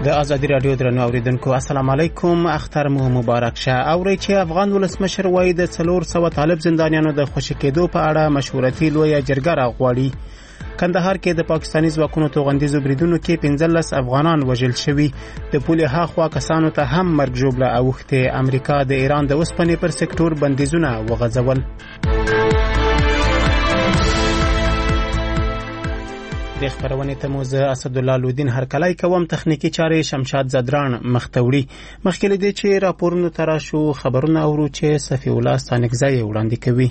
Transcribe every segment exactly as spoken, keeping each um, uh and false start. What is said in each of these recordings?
د ازادي رادیو درنو اوریدونکو السلام علیکم. اختر مو مبارک شه. اوري چې افغان ولسمشر وایي د څلور سوه طالب زندانیانو د خوشي کېدو په اړه مشورتي لویه جرګه راغواړي. کندهار کې د پاکستاني ځواکونو توغندیزو بریدونو کې پنځلس افغانان وژل شوي. د پولې هاخوا کسانو ته هم مرګ ژوبله اوښتې. امریکا د ایران د اوسپنې پر سکتور بندیزونه وغځول. د خبرونې ته مو زه اسدالله لودین هرکلی کوم. تخنیکی چارې شمشاد زدران مختوړي. مخکې له دې چې راپورونو ته راشو خبرونه اورو چې صفی الله ستانکزی وړاندې کوي.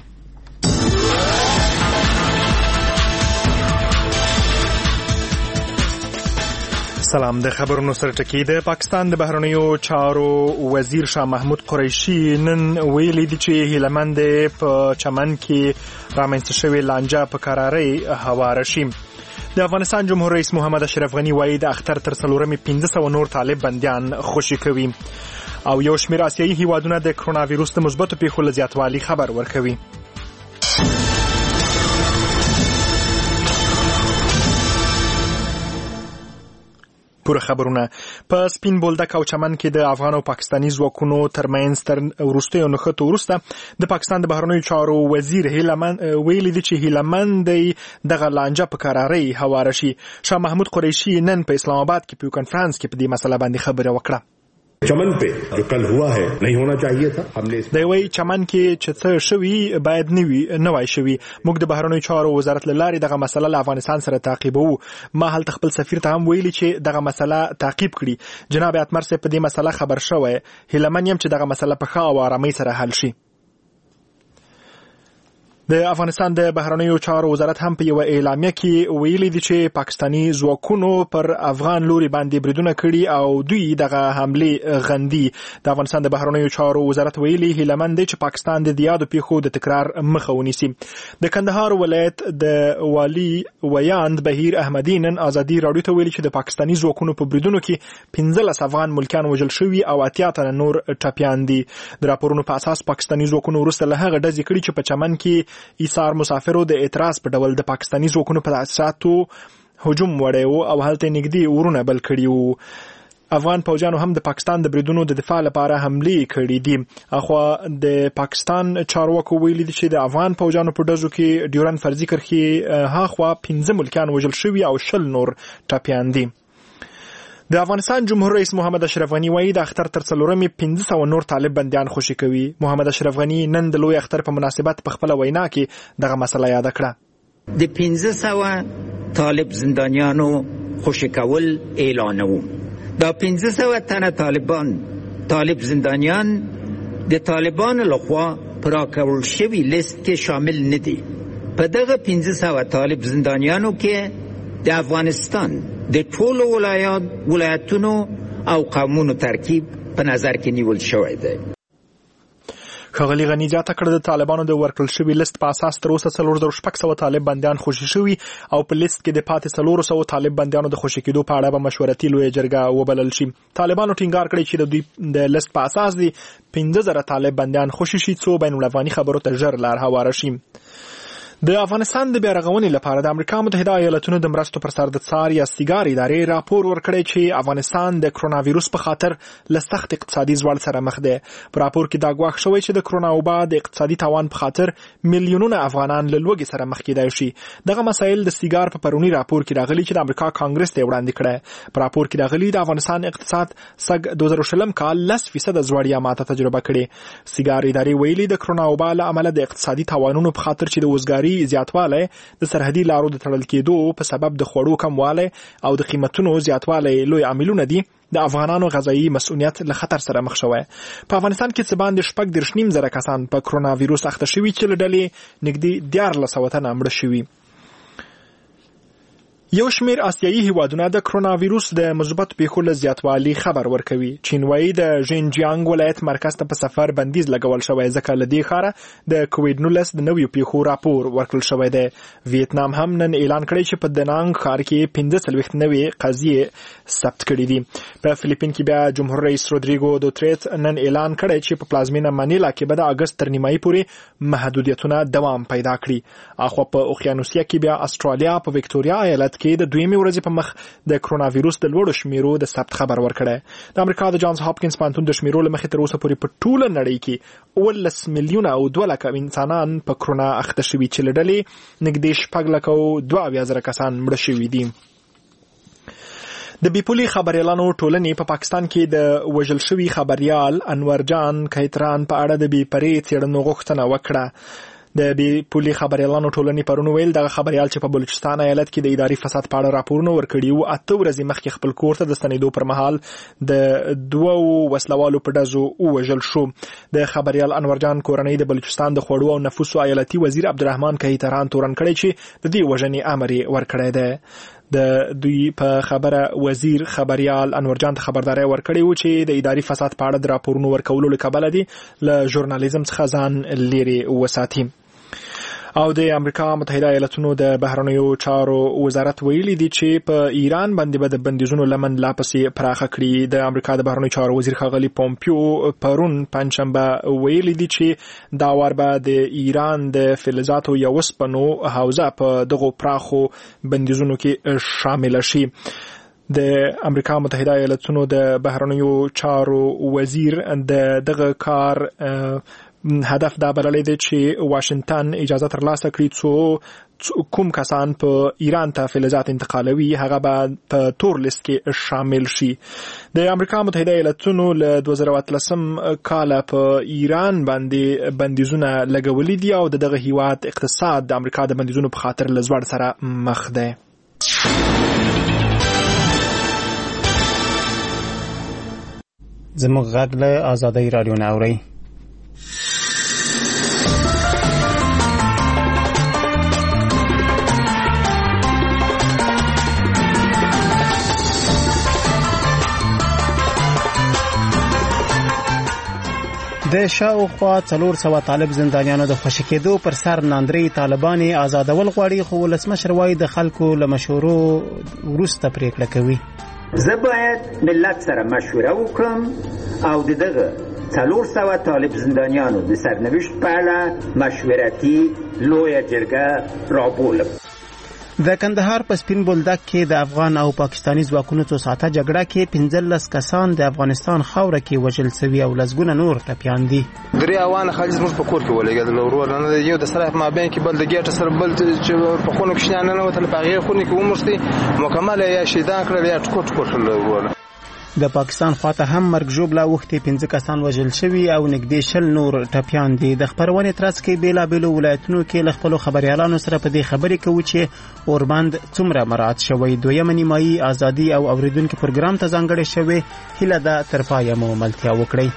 سلام. د خبرونو سره ټکی. د پاکستان د بهرنیو چارو وزیر شاه محمود قریشي نن ویلي دي چې هیلمند په چمن کې رامنځته شوې لانجه په قرارۍ هواره شي. د افغانستان جمهور رئیس محمد اشرف غنی وایي د اختر تر څلورمې پنځه سوه نور طالب بندیان خوشي کوي او یو شمېر آسیایي هیوادونه د کرونا ویروس د مثبتو پیښو له زیاتوالي خبر ورکوي. پوره خبرونه. په سپین بولدک او چمن کې د افغان او پاکستاني ځواکونو ترمنځ تر وروستیو نښتو وروسته د پاکستان د بهرنیو چارو وزیر هیلمن ویلي دي چې هیلمند دغه لانجه په قرارۍ هواره شي. شاه محمود قریشي نن په اسلام آباد کې په یو کنفرانس کې په دې مسله باندې خبره وکړه. چمن पे जो कल हुआ है नहीं होना चाहिए था. हमने د وی چمن کې چې څه شوي باید نوي نوای شوي. موږ د بهرنیو چارو وزارت لاري دغه مسله له افغانستان سره تعقیبو. ما هلته خپل سفیر ته هم ویلي چې دغه مسله تعقیب کړي. جناب اتمر صاحب په دې مسله خبر شوی. هیلمن يم چې دغه مسله په ښه او آرامۍ سره حل شي. د افغانستان د بهرنیو چارو وزارت هم په یو اعلامیه کې ویلي دي چې پاکستاني ځواکونو پر افغان لوري باندې بریدونه کړي او دوی دغه حمله غندي. د افغانستان د بهرنیو چارو وزارت ویلي هیلمند چې پاکستان د دیادو پیښو د تکرار مخه ونیسي. د کندهار ولایت د والی ویاند بهیر احمدی نن ازادي رادیو ته ویلي چې د پاکستاني ځواکونو په بریدونو کې پنځلس افغان ملکیان وژل شوي او اتیا تنه نور ټپیان دي. د راپورونو په اساس پاکستاني ځواکونو وروسته له هغه ډزې کړي چې په چمن کې ایثار مسافرو د اعتراض په ډول د پاکستاني ځواکونو په تاسیساتو هجوم وړی او هلته نږدې ورونه بل کړي وو. افغان پوجانو هم د پاکستان د بریدونو د دفاع لپاره حمله کړې دي. اخوا د پاکستان چارواکو ویلي دي چې د افغان پوجانو په ډزو کې ډیورن فرضي کرښې هاخوا پنځه ملکیان وژل شوي او شل نور ټپیان دي. د افغانستان جمهور رئیس محمد اشرف غنی وایي د اختر تر څلورمې پنځه سوه نور طالب بندیان خوشي کوي. محمد اشرف غنی نن د لوی اختر په مناسبت په خپله وینا کې دغه مسله یاده کړه. د پنځه سوه طالب زندانیانو خوشي کول اعلانوم. دا پنځه سوه تنه طالبان طالب زندانیان د طالبانو لخوا په راکول شوي لیست کې شامل نه دي. په دغه پنځه سوه طالب زندانیانو کې د افغانستان د ټولو ولایات ولایتونو او قومونو ترکیب په نظر کې نیول شوی دی. ښاغلي غني زیاته کړه د طالبانو د ورکړل شوي لیست په اساس تر اوسه څلور زره شپږ سوه طالب بندیان خوشي شوي او په لیست کې د پاتې څلورو سوو طالب بندیانو د خوشي کېدو په اړه به مشورتي لویه جرګه وبلل شي. طالبانو ټینګار کړی چې د دوی د لیست په اساس دي پنځه زره طالب بندیان خوشي شي څو بین الافغاني خبرو ته ژر لار هواره شي. د افغانستان د بیا رغونې لپاره د امریکا متحده ایالاتونو د مرستو پر سر د څار یا سیګار ادارې راپور ورکړی چې افغانستان د کرونا ویروس په خاطر له سخت اقتصادي زوال سره مخ دی. په راپور کې دا ګواښ شوی چې د کرونا وبا د اقتصادي تاوان په خاطر میلیونونه افغانان له لوږې سره مخ کېدای شي. دغه مسایل د سیګار په پرونی راپور کې راغلي چې د امریکا کانګرس ته وړاندې کړی. په راپور کې راغلي د افغانستان اقتصاد سږ دوه زره شلم کال لس فیصده زوړیا ماته تجربه کړې. سیګار ادارې ویلي د کرونا وبا له امله د اقتصادي تاوانونو په خاطر چې د وزګاري زیاتوالی د سرحدي لارو د تړل کېدو په سبب د خوړو کموالی او د قیمتونو زیاتوالی لوی عاملونه دي. د افغانانو غذایي مسؤلیت له خطر سره مخ شوی. په افغانستان کې څه باندې شپږ دېرش نیم زره کسان په کرونا ویروس اخته شوي چې له ډلې نږدې دیارلس سوه تنه مړه شوي. یو شمېر آسیایي هیوادونه د کرونا ویروس د مثبت پیښو له زیاتوالي خبر ورکوي. چین وایي د ژینجیانګ ولایت مرکز ته په سفر بندیز لګول شوی ځکه له دې ښاره د کوویډ نولس د نویو پیښو راپور ورکړل شوی دی. ویتنام هم نن اعلان کړی چې په دنانګ ښار کې پنځه څلوېښت نوې قضیې ثبت کړي دي. په فلیپین کې بیا جمهور رئیس رودریګو دوتریت نن اعلان کړی چې په پلازمینه منیلا کې به د اګست تر نیمایي پورې محدودیتونه دوام پیدا کړي. اخوا په اوقیانوسیا کې بیا استرالیا په وکټوریا ایالت کې د دویمې ورځې په مخ د کرونا وایروس د لوړو شمیرو د ثبت خبر ورکړی. د امریکا د جانز هاپکینز پوهنتون د شمیرو له مخې تر اوسه پورې په ټوله نړۍ کې اوولس میلیونه او دوه لکه انسانان په کرونا اخته شوي چې له ډلې نږدې شپږ لکه او دوه اویا زره کسان مړه شوي دي. د بیپولي خبريالانو ټولنې په پا پاکستان کې د وژل شوي خبريال انور جان کیتران په اړه د بي پرې څېړنو غوښتنه وکړه. د بیپولي خبريالانو ټولنې پرون ویل دغه خبريال چې په بلوچستان ایالت کې د اداري فساد په اړه راپورونه ورکړي وو اته ورځې مخکې خپل کور ته د ستنېدو پر مهال د دوو وسلوالو په ډزو وژل شو. د خبريال انور جان کورنۍ د بلوچستان د خوړو او نفوسو ایالتي وزیر عبدالرحمن کیتران تورن کړی چې د دې وژنې امر یې ورکړی دی. د دوی په خبره وزیر خبريال انور جان ته خبرداري ورکړی و چې د اداري فساد په اړه د راپورونو ورکولو له کبله دي له ژورنالیزم څخه ځان لري وساتي. او د امریکا متحده ایالاتونو د بهرنیو چارو وزارت ویلي دی چې په ایران باندې به د بندیزونو لمن لا پسې پراخه کړي. د امریکا د بهرنیو چارو وزیر ښاغلي پومپیو پرون پنځشنبه ویلي دی چې دا وار به د ایران د فلزاتو یا وسپنو حوزه په دغو پراخو بندیزونو کې شامل شي. د امریکا متحده ایالاتونو د بهرنیو چارو وزیر د دغه کار هدف دا بللی دی چې واشنگټن اجازه ترلاسه کړي څو کوم کسان په ایران ته فلزات انتقالوي هغه به په تور لیست کې شامل شي. د امریکا متحده ایالاتونو له دوه زره اتلسم کاله په ایران باندې بندیزونه لګولي دي او دغه هیواد اقتصاد د امریکا د بندیزونو په خاطر له زوړ سره مخ دی. زموږ غږ له آزادۍ راډیو نه اورئ. د شاوخوا څلور سوه طالب زندانیانو د خوشي کېدو پر سر ناندري طالبان آزادول غواړي خو ولسمشر وایي د خلکو له مشورو وروسته پریکړه کوي. زه باید ملت سره مشوره وکړم او دغه څلور سوه طالب زندانیانو د سرنوشت په اړه مشورتي لویه جرګه رابولم. د کندهار په سپین بولدک کې د افغان او پاکستاني ځواکونو څو ساعته جګړه کې پنځلس کسان د افغانستان خاوره کې وژل شوي او لسګونه نور ټپیان دي. درې اوانه خالص موږ په کور کې ولګېدل ورور نه یو د سره ما بین کې بل د ګیټ سره بل چې په خونو کې شنه نه وتل په هغه خونو کې ومرستي مکمل یا شیدان کړل یا ټکوټ کوټل ورور. د پاکستان خواته هم مرګ ژوبله وختي پنځه کسان وژل شوي او نږدې شل نور ټپیان دي. د خبرونې ترڅ کې بیلابیلو ولایتونو کې له خپلو خبریالانو سره په دې خبرې کوو چې اوربند څومره مراعات شوی. دویمه نیمایي ازادي او اوریدونکو پروګرام ته ځانګړی شوی. هیله ده تر پایه مو ملتیا وکړئ.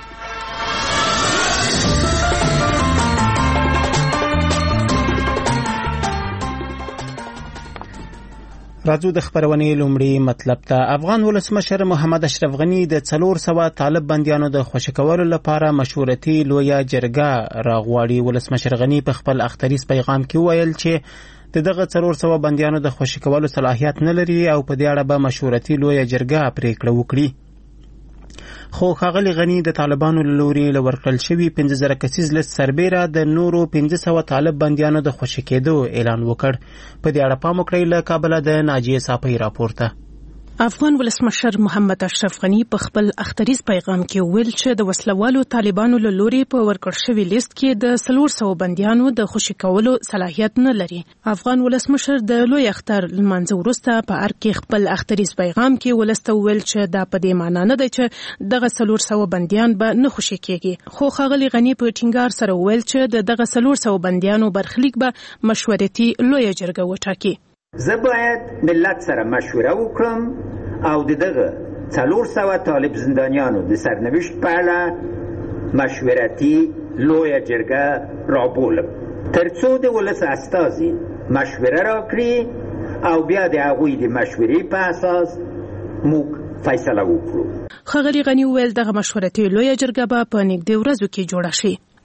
راځو د خبرونې لومړی مطلب ته. افغان ولسمشر محمد اشرف غنی د څلور سوه طالب بندیانو د خوشي کولو لپاره مشورتي لویه جرګه راغواړي. ولسمشر غنی په خپل اختریز پیغام کې ویل چې د دغه څلور سوه بندیانو د خوشي کولو صلاحیت نه لري او په دې اړه به مشورتي لویه جرګه پریکړه وکړي. خو ښاغلي غني د طالبانو له لوري له ورکړل شوي پنځه زره کسیز لیست سربیره د نورو پنځه سوه طالب بندیانو د خوشي کېدو اعلان وکړ. په دې اړه پام وکړئ له کابله د ناجیه صافی راپورته. افغان ولسمشر محمد اشرف غنی په خپل اختریز پیغام کې ویل چې د وسلوالو طالبانو له لوري په ورکړ شوي لیست کې د څلور سوه بندیانو د خوشي کولو صلاحیت نه لري. افغان ولسمشر د لوی اختر لمانځه وروسته په ارګ کې خپل اختریز پیغام کې ولسته ویل چې دا په دې معنی نه دی چې دغه څلور سوه بندیان به نه خوشي کېږي. خو ښاغلي غني په ټینګار سره ویل چې د دغه څلور سوه بندیانو برخلیک به مشورتي لویه جرګه وټاکي. زه باید ملت سره مشوره وکړم او دغه څلور سوه طالب زندانیانو د سرنوشت په اړه مشورتي لویه جرګه رابولم تر څو د ولس استازي مشوره راکړي او بیا د هغوی د مشورې په اساس موږ فیصله وکړو. ښاغلي غني وویل دغه مشورتي لویه جرګه به په نږدې ورځو کې جوړه شي.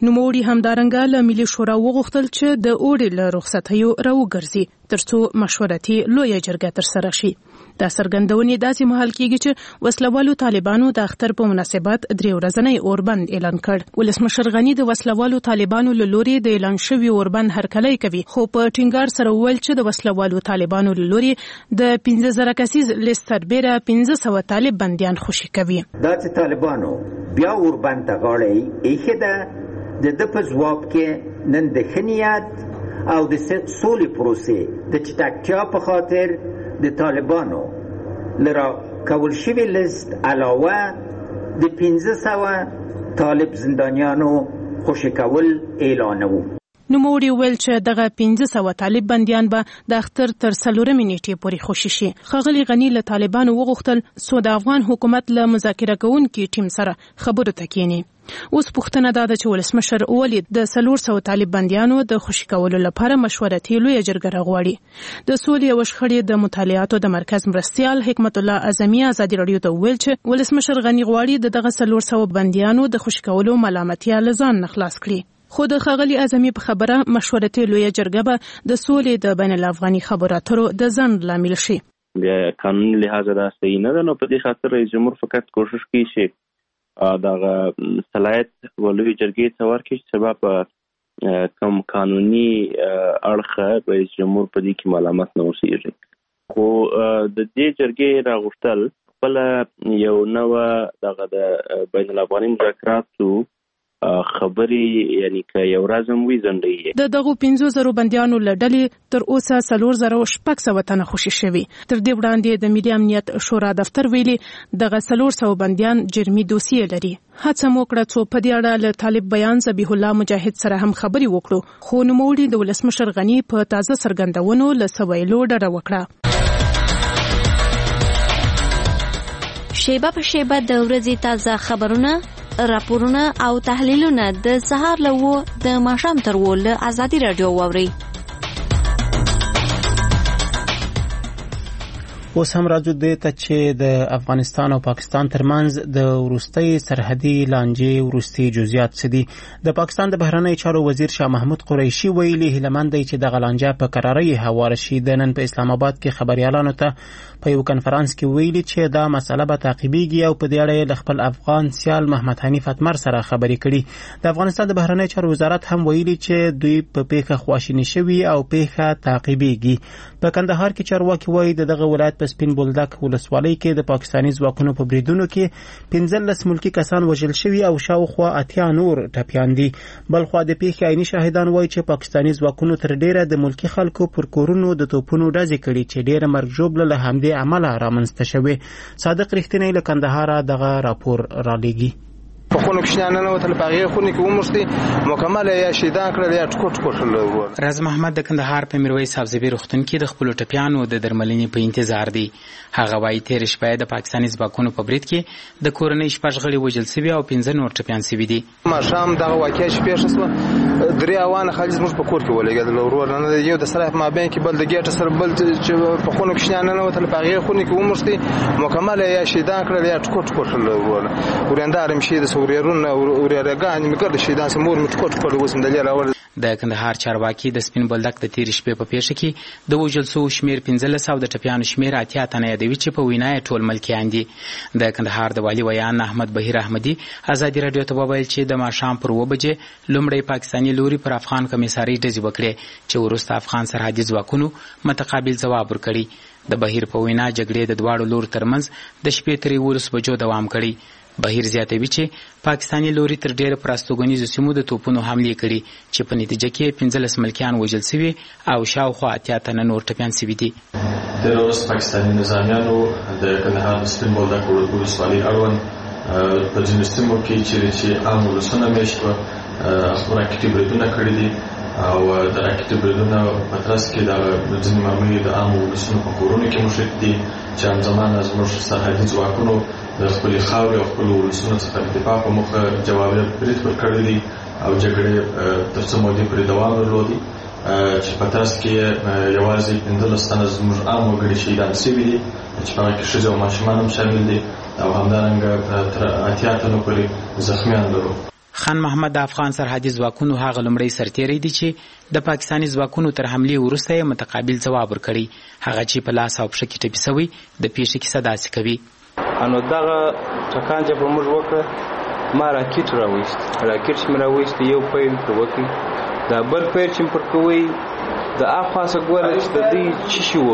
نوموړي همدارنګه له ملي شورا وغوښتل چې د اوړي له رخصتیو راوګرځي ترڅو مشورتي لویه جرګه ترسره شي. دا څرګندونې داسې مهال کېږي چې وسلوالو طالبانو د اختر په مناسبت درې ورځنی اوربند اعلان کړ. ولسمشر غني د وسلوالو طالبانو له لوري د اعلان شوي اوربند هرکلی کوي، خو په ټینګار سره وویل چې د وسلوالو طالبانو له لوري د پنځه زره کسیز لیست سربیره پنځه سوه طالب بندیان خوشي کوي. دا چې طالبانو بیا اوربند ته غاړه ایښې ده، د ده په ځواب کې نن د ښه نیت او د سولې پروسې د چټکتیا په خاطر د طالبانو لرا کول شوی لیست علاوه د پنځه سوه طالب زندانیانو خوشي کول اعلانوو. نوموړي ویل چې دغه پنځه سوه طالب بندیان به د اختر تر څلورمې نیټې پورې خوشي شي. ښاغلي غني له طالبانو وغوښتل څو د افغان حکومت له مذاکره کوونکي ټیم سره خبرو ته کېني. اوس پوښتنه دا ده چې ولسمشر ولې د څلور سوه طالب بندیانو د خوشي کولو لپاره مشورتي لویه جرګه راغواړي. د سولې او شخړې د مطالعاتو د مرکز مرستیال حکمت الله اعظمي ازادي راډیو ته وویل چې ولسمشر غني غواړي د دغه څلور سوه بندیانو د خوشي کولو ملامتیا له ځان نه خلاص کړي. خو د ښاغلي اعظمي په خبره مشورتي لویه جرګه به د سولې د بین الافغاني خبرو اترو د ځنډ لامل شي. بیا قانوني لحاظ دا صحیح نه ده، نو په دې خاطر رئیس جمهور فقط کوشش کوي چې دغه صلاحیت ولوي جرګې ته ورکړي چې سبا په کوم قانوني اړخ رئیس جمهور په دې کې ملامت نه اوسېږي. خو د دې جرګې راغوښتل خپله یو نوه دغه د بین الافغاني مذاکراتو خبرې یعنی که یو ورځ هم وي ځنډوي. د دغو پنځو زرو بندیانو له ډلې تر اوسه څلور زره شپږ سوه تنه خوشي شوي. تر دې وړاندې د ملي امنیت شورا دفتر ویلي دغه څلور سوه بندیان جرمي دوسیې لري. هڅه مو کړه څو په دې اړه له طالب بیان ذبیح الله مجاهد سره هم خبرې وکړو، خو نوموړي د ولسمشر غني په تازه څرګندونو له څه ویلو ډډه وکړه. شیبه په شیبه د ورځې تازه خبرونه، راپورونه او تحلیلونه د سهار له وو د ماښام تر وو له ازادي راډیو واورئ. اوس هم راځو دې ته چې د افغانستان او پاکستان ترمنځ د وروستۍ سرحدي لانجې وروستي جزئیات څه دي. د پاکستان د بهرنیو چارو وزیر شاه محمود قریشي ویلي هیلهمند دی چې دغه لانجه په قرارۍ هواره شي. د نن په اسلام آباد کې خبريالانو ته په یو کنفرانس کې ویلي چې دا مسله به تعقیبېږي او په دې اړه له خپل افغان سیال محمد حنیف اتمر سره خبرې کړي. د افغانستان د بهرنیو چارو وزارت هم ویلي چې دوی په پیښه خواشیني شوي او پیښه تعقیبېږي. په کندهار کې چارواکي وایي دغه ولایت په سپین بولدک ولسوالۍ کې د پاکستاني ځواکونو په بریدونو کې پنځلس ملکي کسان وژل شوي او شاوخوا اتیا نور ټپیان دي. بلخوا د پیښې عیني شاهدان وایي چې پاکستاني ځواکونو تر ډیره د ملکي خلکو پر کورونو د توپونو ډزې کړي چې ډیره مرګ ژوبله له همدې عمله رامنځته شوې. صادق رښتینی له کندهاره دغه راپور رالیږي. په خونو کې شنه نه وتل په هغه خونې کې ومرستي مکمل یا شیدان کړل یا ټکوټ کوټل. راز محمد د کندهار په میرویس حافظبي روغتون کې د خپل ټپیانو د درملنې په انتظار دی. هغه وايي تیر شپه د پاکستاني ځواکونو په برید کې د کورنۍ شپږ غړي وژل شوي او پنځه نور ټپیان شوي دي. ما شام دغه واقعیا چې پیښ شوه درې اوانه خالص موږ په کور کې ولګېدل ورور نه یو د سره ما بین کې بل د ګټ سره بل چې په خونو کې شنه نه وتل په هغه خونې کې ومرستي مکمل یا شیدان کړل یا ټکوټ کوټل ورور ورندار مشي د سوريرون وريرګان میګر شیدان سمور مټکوټ کوټ وسم د لاره. د کندهار چارواکي د سپین بولدک د تیر شپې په پیښه کې د وژل شوو شمیر پنځلس او د ټپیانو شمیر اتیا تنه یادوي چې په وینا یې ټول ملکیان دي. د کندهار د والي ویان احمد بهیر احمدي ازادي راډیو ته وویل چې د ماښام پر اوه بجې لومړی پاکستاني لوري پر افغان کمیسارۍ ډزې وکړې چې وروسته افغان سرحدي ځواکونو متقابل ځواب ورکړي. د بهیر په وینا جګړې د دواړو لورو ترمنځ د شپې تر یولس بجو دوام کړی. بهیر زیاتوي چې پاکستاني لوري تر ډیره پر استوګنیزو سیمو د توپونو حملې کړي چې په نتیجه کې پنځلس ملکیان وژل شوي او شاوخوا اتیا تنه نور ټپیان شوي دي. تېره ورځ پاکستاني نظامیانو د کندهار د سپین بولدک ولسوالۍ اړوند په ځینو سیمو کې چیرې چې عام ولسونه میشت وه راکټي بریدونه کړي دي او د راکټي بریدونه په ترڅ کې د ځینې معمولي د عامو ولسونو په کورونو کې مشرک دي چې همزمانه زموږ سرحدي ځواکونو د خپلې خاورې او خپلو ولسونو څخه د دفاع په موخه جوابي برید ورکړی دي او جګړې تر څو مودې پورې دوام درلودي چې په ترڅ کې یوازې پنځلس تنه زموږ عام وګړي شهیدان شوي دي چې په هغه کې ښځې او ماشومان هم شامل دي او همدارنګه تر اتیا تنو پورې زخمیان لرو. خان محمد د افغان سرحدي ځواکونو هغه لومړی سرتیری دی چې د پاکستاني ځواکونو تر حملې وروسته یې متقابل ځواب ورکړی. هغه چې په لاس او پښه کې ټپي سوی د پیښې کیسه داسې کوي. انو دغه ټکان چې په موږ وکړه ما راکټ راویست راکټ چې مې راویست یو پیل پر وکړي دا بل پیل چې پر کوي د اخواسه ګوره چې د دې چی شي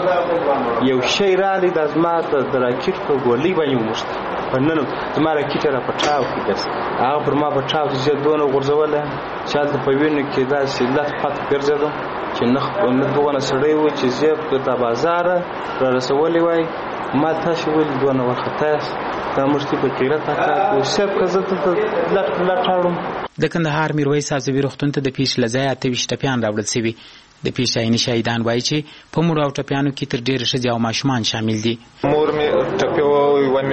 وو یو شی رالی د زما د راکټ په ګولۍ باندې وموښت په نن زما راکټ را پټاو کې درس هغه پر ما پټاو چې دونه غورځوله چې هلته په وینو کې داسې لت پت ګرځېدم چې نه دونه سړی و چې زه د بازاره را رسولی وای ما تاسو ولې دونه وارخطا یاست دا موږ په قیرت کار صرف که زه ته لټ لټ راوړم. د کندهار میرویس عزوي روغتون ته د پیښې له ځایه اته ویشت ټپیان راوړل سوي. د پیښې عیني شهیدان وایي چې په مړو او ټپیانو کې تر ډېره ښځې او ماشومان شامل دي. مور مې ټپي وه و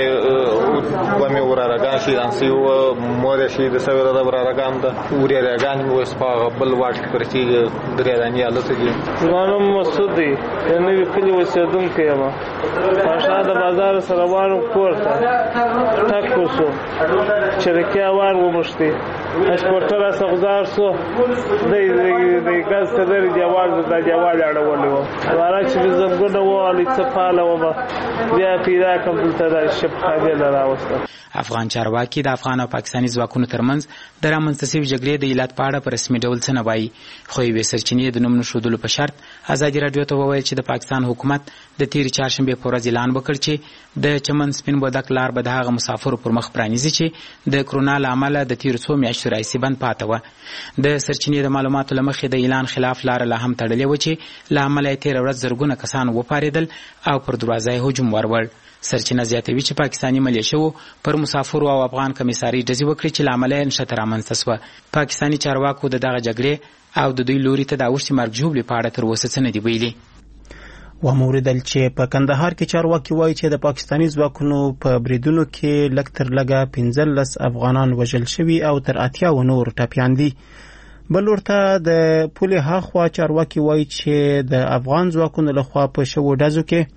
مې ورارګان شهیدان سوي وه مور یې شهیده سوې ده د ورارګان ده ورېرېګانې مې اوس په هغه بل واټ کې پرتې دي درې دانې هلته دي. زما نوم مسعود دی د نوي کلي اوسېدونکی یم. پاشا د بازار سره روان کور ته ټک وشو چرکیا وار وموښتې اسپورټر راڅه غوځار سو دی د ګاز کدرې دیوال د دیوال اړولی وو واره چې مې زنګونه ووهلې څه فعاله ومه بیا پیدا کړم دلته د شبخانې نه راوستم. افغان چارواکي د افغان او پاکستاني ځواکونو ترمنځ د رامنځته سوي جګړې د علت په اړه په رسمي ډول څه نه وایي، خو یوې سرچینې د نوم نه ښودلو په شرط ازادي راډیو ته وویل چې د پاکستان حکومت د تېرې چهارشنبې په ورځ اعلان وکړ چې د چمن سپین بولدک لار به د هغه مسافرو پر مخ پرانیزي چې د کرونا له امله د تېرو څو میاشتو راهیسې بند پاته وه. د سرچینې د معلوماتو له مخې د اعلان خلاف لاره لا هم تړلې وه چې له امله یې تېره ورځ زرګونه کسان وپارېدل او پر دروازه یې هجوم وروړ. سرچینه زیاتوي چې پاکستاني ملیشو پر مسافرو او افغان کمیساري ډزې وکړي چې له امله یې نښته رامنځته سوه. پاکستاني چارواکو د دغه جګړې او د دوی لوري ته د اوښتې مرګ ژوبلې په اړه تر اوسه څه نه دي ویلي. وموریدل چې په کندهار کې چارواکي وایي چې د پاکستاني ځواکونو په بریدونو کې لږ تر لږه پنځلس افغانان وژل شوي او تر اتیاو نور ټپیان دي. بل ورته د پولې هاخوا چارواکي وایي چې د افغان ځواکونو لخوا په شوو ډزو کې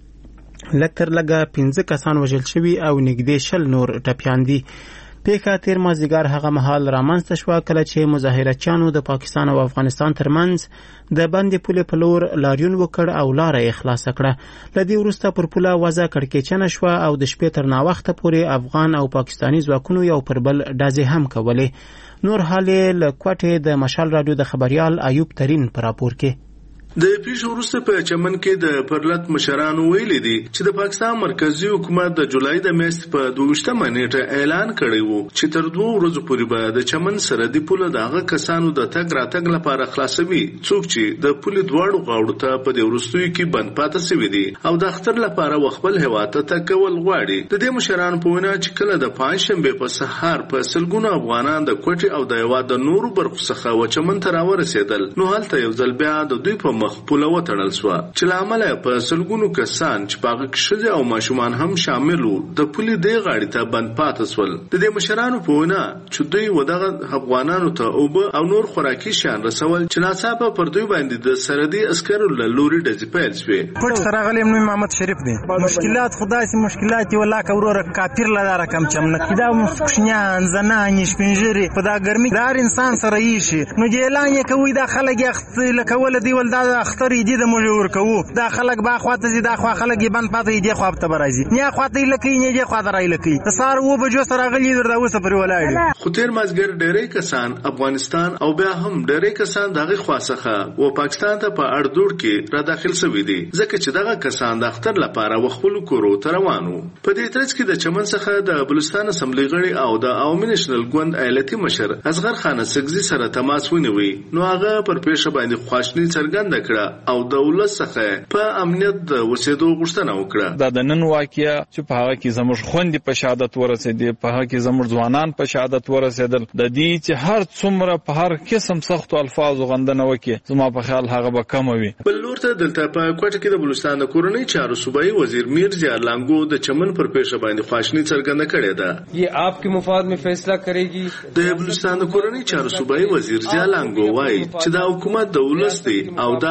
لږ تر لږه پنځه کسان وژل شوي او نږدې شل نور ټپیان دي. پیښه تېر مازدیګر هغه مهال رامنځته شوه کله چې مظاهرچیانو د پاکستان او افغانستان ترمنځ د بندې پولې په لور لاریون وکړ او لاره یې خلاصه کړه. له دې وروسته پر پوله وضع کړکېچنه شوه او د شپې تر ناوخته پورې افغان او پاکستاني ځواکونو یو پر بل ډزې هم کولې. نور حال یې له کوټې د مشال راډیو د خبریال ایوب ترین په راپور کې. د پیښو وروسته په چمن کې د پرلط مشرانو ویلي دي چې د پاکستان مرکزی حکومت د جولای د میاشتې په دوهشتمه نیټه اعلان کړی وو چې تر دوه ورځو پورې به د چمن سرحدي پوله د هغه کسانو د تګ راتګ لپاره خلاصوي څوک چې د پولې دواړو غاړو ته په دې وروستیو کې بند پاتې شوي دي او د اختر لپاره خپل هیواد ته تګ کول غواړي. د دې مشرانو په وینا چې کله د پنجشنبې په سهار په سلګونو افغانان د کوټې او د هیواد د نورو برخو څخه و چمن ته راورسېدل نو هلته یو ځل بیا د دوی په مخ پوله وتړل سوه چې له امله په سلګونو کسان چې په هغه کې ښځې او ماشومان هم شامل وو د پولې دې غاړې ته بند پاته سول. د دې مشرانو په وینا چې دوی و دغه افغانانو ته اوبه او نور خوراکي شیان رسول چې ناڅاپه پر دوی باندې د سرحدي عسکرو له لوري ډزې پیل شوې. پټ سره غلی نوم محمد شریف دی. مشکلات خداسي مشکلات ولا کوروره کافر لا دار کم چمنه کدا مشکشنیان زنان شپنجری په دا ګرمي دار انسان سره یې شي نو دې اعلان یې کوي دا خلک یې لکول دی ول دا اختر دې د موږ ورکو دا خلک با خواته زی دا خوا خلک بند پاتې دې خوا ته برازي نه خواته لکې نه دې خوا درای لکې سار و بجو سره غلی در دا اوسه پر ولاړ. خو تیر مازګر ډېرې کسان افغانستان او بیا هم ډېرې کسان دغه خواڅخه و پاکستان ته په اړدوړ کې را داخل شوي دي ځکه چې دغه کسان د اختر لپاره وخپل کورو ته روانو. په دې ترڅ کې د چمن څخه د بلوچستان اسمبلی غړي او د عوامي نېشنل ګوند ایالتي مشر اصغر خان سګزي سره تماس ونیوي نو هغه پر پیښه باندې خواشنی څرګنده کړه او د ولس څخه په امنیت د وسیدو غوښتنه وکړه. دا د نن واقعیا چې په هغه کې زموږ خوندې په شهادت ورسېدې په هغه کې زموږ ځوانان په شهادت ورسېدل د دې چې هر څومره په هر قسم سخت الفاظ غندنه وکړي زما په خیال هغه به کم وي. بل لور ته دلته په کوټه کې د بلوچستان د کورنۍ چارو صوبایي وزیر میر زیار لانګو د چمن پر پیښه باندې خواشنی څرګنده کړې ده. یہ آپ کے مفاد میں فیصلہ کرے گی. د بلوچستان د کورنۍ چارو صوبایي وزیر زیار لانګو وایي چې دا حکومت د ولس دی او دا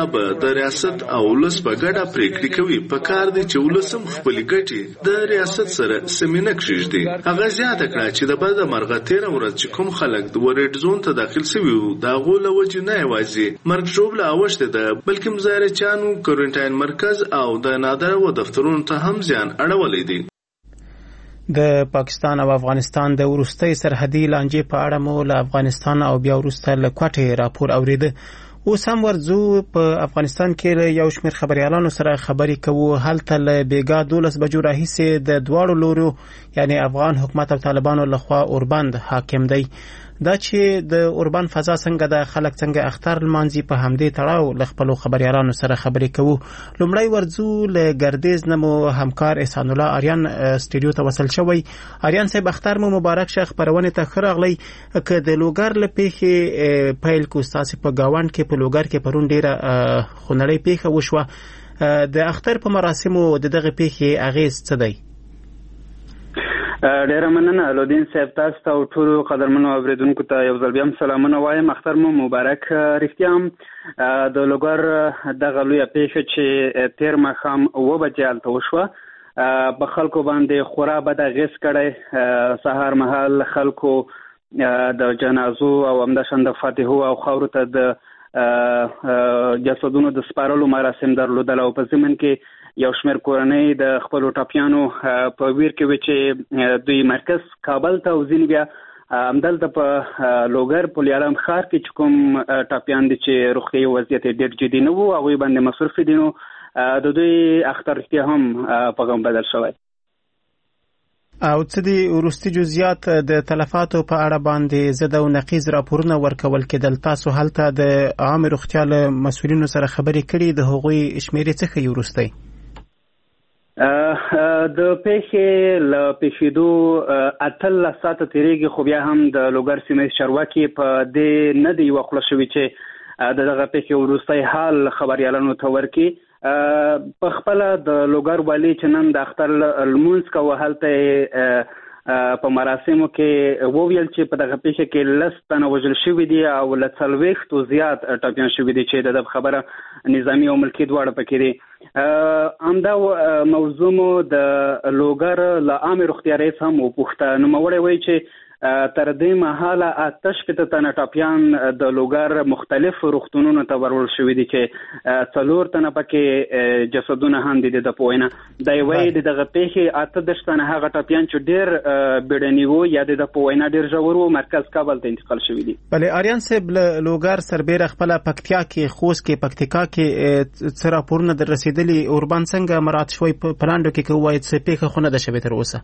دا به د ریاست او ولس په ګډه پریکړې کوي. په کار دی چې ولس هم خپلې ګټې د ریاست سره سمینه کښږدي. هغه زیاته کړه چې د بده مرغه تېره ورځ چې کوم خلک د ورېډ زون ته داخل شوي وو د هغو له وجې نه یوازې مرګ ژوبله اوښتې ده بلکې مزایرچیانو کورنټاین مرکز او د نادره و دفترونو ته هم زیان اړولی دی. د پاکستان او افغانستان د وروستۍ سرحدي لانجې په اړه مو له افغانستان او بیا وروسته له کوټې راپور اوریده. اوس هم ورځو په افغانستان کې یو شمېر خبریالانو سره خبرې کوو. هلته له بیګا دولس بجو راهیسې د دواړو لورو یعنی افغان حکومت او طالبانو لخوا اوربند حاکم دی. دا چې د اوربند فضا څنګه د خلک څنګه اختر لمانځي په همدې تړاو له خپلو خبریالانو سره خبرې کوو. لومړی ورځو له ګردیز نه مو همکار احسان الله آریان سټوډیو ته وصل شوی. آریان صاحب اختر مو مبارک شه. خبرونې ته ښه راغلی. که د لوګر له پیښې پیل کو ستاسې په ګاونډ کې په لوګر کې پرون ډیره خونړۍ پیښه وشوه. د اختر په مراسمو د دغه پیښې اغیز څه دی؟ ډیره مننه الودین صاحب. تاسو ته او ټولو قدرمنو اوریدونکو ته یو ځل بیا هم سلامونه وایم. اختر مو مبارک. رښتیا هم د لوګر دغه لویه پیښه چې تیر ماښام اوه بجې هلته وشوه په خلکو باندې خورا بد اغېز کړی. سهار مهال خلکو د جنازو او همداشان د فاتحو او خاورو ته د جسدونو د سپارلو مراسم درلودل او په ضمن کې یو شمېر کورنۍ د خپلو ټاپیانو په ویر کې وي چې دوی مرکز کابل ته او ځینې بیا همدلته په لوګر پولیارام ښار کې چې کوم ټاپیان دي چې روغتیایي وضعیت یې ډېر جدي نه وو هغوی باندې مصروف دي نو د دوی اختر رښتیا هم په غم بدل شوی. او څه دي وروستي جزئیات د تلفاتو په اړه باندې ضد او نقیض راپورونه ورکول کېدل؟ تاسو هلته د عامه روغتیا له مسؤلینو سره خبرې کړې؟ د هغوی شمېرې څه ښیي وروستی؟ د پیښې له پیښېدو اتلس ساعته تېرېږي خو بیا هم د لوګر سیمه چارواکي په دې نه دی یوه خوله شوي چې د دغه پیښې وروستی حال خبریالانو ته ورکړي. په خپله د لوګر والي چې نن د اختر لمونځ کوه هلته په مراسمو کې وویل چې په دغه پیښه کې لس تنه وژل شوي دي او له څلوېښتو زیات ټپیان شوي دي چې د خبره نظامي او ملکي دواړه پکې دي. همدا موضوع مو د لوګر له عامې روغتیا رئیس هم وپوښته. نوموړی وایي چې تر دې مهاله اته شپېته تنه ټپیان د لوګر مختلفو روغتونونو ته ورول شوي دي چې څلور تنه پکې جسدونه هم دي د په وینا. دی وایي د دغه پیښې اته دېرش تنه هغه ټپیان چې ډېر بیړني وو یا د په وینا ډېر ژور وو مرکز کابل ته انتقال شوي دي. بلې آریان صاحب له لوګر سربیره خپله پکتیا کې خوست کې پکتیکا کې څه راپورونه در رسېدلي؟ اوربند څنګه مراعات شوی په لاندو کې که ووایې څه پیښه خو نه ده شوې تر اوسه؟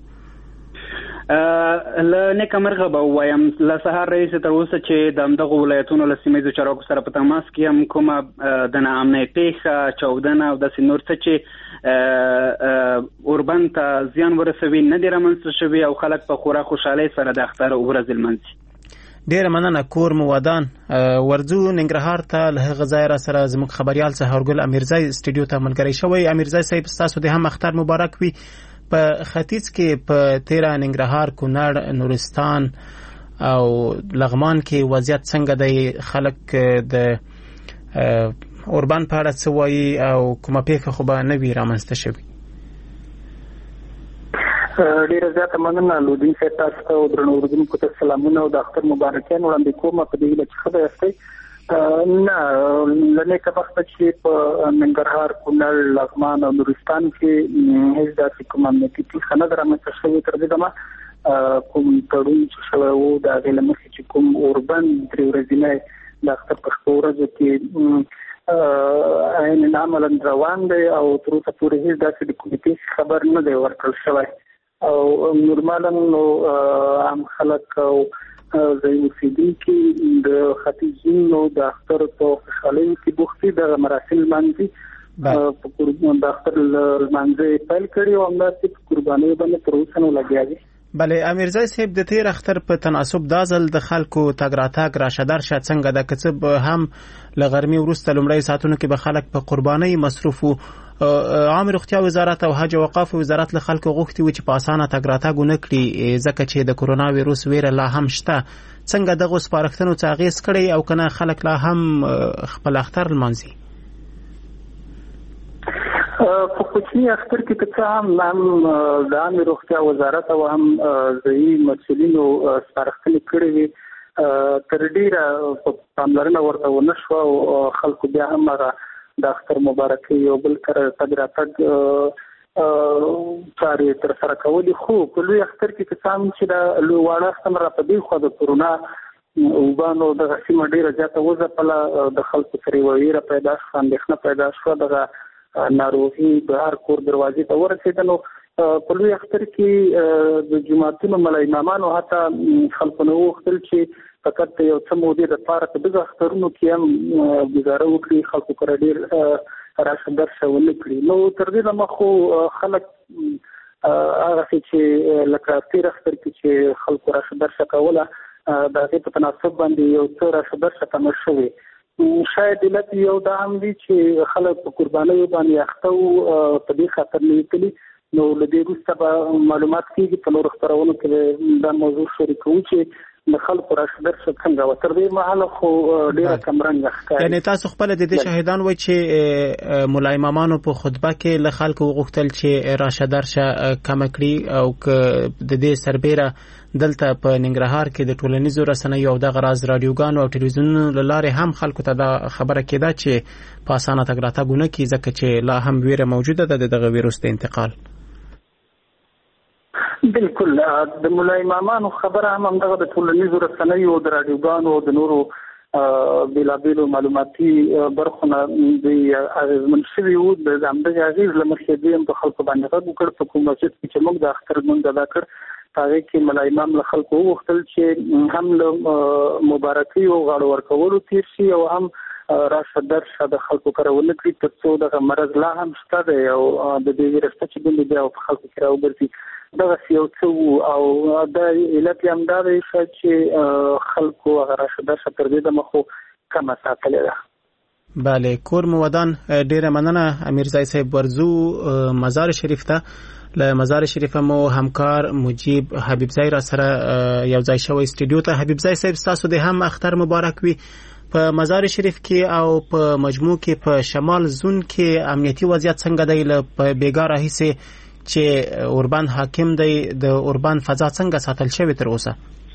له نیکه مرغه به ووایم له سهار راهیسې تر اوسه چې د همدغو ولایتونو له سیمه ییزو چارواکو سره په تماس کې یم کومه د ناامنۍ پیښه چاودنه او داسې نور څه چې اوربند ته زیان ورسوي نه دي رامنځته شوي او خلک په خورا خوشحالۍ سره د اختر ورځې لمانځي. ډیره مننه. کور مو ودان. ورځو ننګرهار ته له هغه ځای را سره زموږ خبریال سهارګل امیرزی سټوډیو ته ملګری شوی. امیرزی صاحب ستاسو د هم اختر مبارک وي. په ختیځ کې په تیرا ننګرهار کونړ نورستان او لغمان کې وضعیت څنګه دی؟ خلک د اوربند په اړه څه وایي او کومه پیښه خو به نه وي رامنځته شوې؟ ډیره زیاته مننه لودین صاحب. تاسو ته او درنو اورېدونکو ته سلامونه او د اختر مبارکیان وړاندې کوم. په دې هیله چې ښه به یاستئ. نه له نیکه بخته چې په ننګرهار کونړ لغمان او نورستان کې هیڅ داسې کوم امنیتي پیښه نه ده رامنځته شوې تر دې دمه. کوم تړون چې شوی و د هغې له مخکې چې کوم اوربند درې ورځنی د اختر په شپو ورځو کې عین عملا روان دی او تر اوسه پورې هیڅ داسې د کومې پیښې خبر نه دی ورکړل شوی او نورمالا نو عام خلک او ځای اوسېدونکي د ختیځونو د اختر په خوشحالۍ کې بوخت دي. دغه مراسم لمانځي د اختر لمانځه پیل کړي او همداسې په قربانیو باندې تر اوسه نو لګیا دي. بلې امیرزی صاحب د تیر اختر په تناسب دا ځل د خلکو تګ راتګ راشه درشه څنګه ده؟ که څه به هم له غرمې وروسته لومړی ساعتونو کې به خلک په قربانۍ مصروف وو. عامه روغتیا وزارت او حج او اوقاف وزارت له خلکو غوښتي وو چې په اسانه تګ راتګ ونه کړي ځکه چې د کرونا ویروس ویره لا هم شته. څنګه دغو سپارښتنو څه اغېز کړی او که نه خلک لا هم خپل اختر لمانځي؟ په کوچني اختر کې که هم هم د عامه روغتیا وزارت او هم ځایي مسؤلینو سپارښتنې کړې وي تر ډیره پاملرنه ورته ونه شوه او خلکو بیا هم هغه د اختر مبارکۍ یو بل کره تګ راتګ چارې تر سره کولې. خو په لوی اختر کې که هم چې د لوی واړه اختر را په دې خوا د کورونا وبانو دغه سیمه ډیره زیاته وځپله، د خلکو سره یوه ویره پیدا شوه، اندېښنه پیدا شوه، دغه ناروغي د هر کور دروازې ته ورسېدل. نو په لوی اختر کې د جوماتونو ملا امامانو حتی خلکو نه وغوښتل چې فقط یو څه مودې دپاره په دغه اخترونو کې هم ګزاره وکړي، خلکو کره ډېر راشه درشه ونه کړي. نو تر دې دمه خو خلک هغسې چې لکه تېر اختر کې چې خلکو راشه درشه کوله د هغې په تناسب باندې یو څه راشه درشه کمه شوې. شاید علت یو دا هم دی چې خلک په قربانیو باندې اخته وو، په دې خاطر نه لیکلي. نو له دې وروسته به معلومات کېږي په نورو خپرونو کې دا موضوع شریکوو چې د خلکو راشه درشه څنګه وه. تر دې مهاله خو ډېره کمرنګه ښکاري. یعنې تاسو خپله د دې شاهدان وئ چې ملا امامانو په خطبه کې له خلکو وغوښتل چې راشه درشه کمه کړي، او که د دې سربیره دلته په ننګرهار کې د ټولنیزو رسنیو او دغه راز رادیوګانو او ټلویزیونونو له لارې هم خلکو ته دا خبره کېده چې په اسانه تګ راتګ ونه کړي، ځکه چې لا هم ویره موجوده ده د دغه ویروس د انتقال. بالکل د ملا امامانو خبره هم همدغه د ټولنیزو رسنیو او د رادیوګانو او د نورو بېلابېلو معلوماتي برخو نه دوی اغېزمن شوي وو. د همدغې اغېز له مخې دوی هم په خلکو باندې غږ وکړ. په کوم مسجد کې چې موږ د اختر لمونځ ادا کړ په هغې کې ملا امام له خلکو وغوښتل چې هم له مبارکۍ او غاړه ورکولو تېر شي او هم راشه درشه د خلکو کره ونه کړي، تر څو دغه مرض لا هم شته دی او د دې ویره شته چې بندې بیا په خلکو کې راوګرځي. دغسې یو څه وو او دا علت یې همدا دی چې خلکو هغه راشه درشه تر دې دمه خو کمه ساتلې ده. بله، کور مو ودان. ډیره مننه امیرزای صاحب. ورزو مزار شریف ته. له مزار شریف مو همکار مجیب حبیبزای را سره یو ځای شوی استودیو ته. حبیبزای صاحب، تاسو د هم اختر مبارک وي. په مزار شریف کې او په مجموع کې په شمال زون کې امنیتي وضعیت څنګه دی؟ له بیګا راهیسې چې اوربان حاکم دی، د اوربان فضا څنګه ساتل شوې تر اوسه؟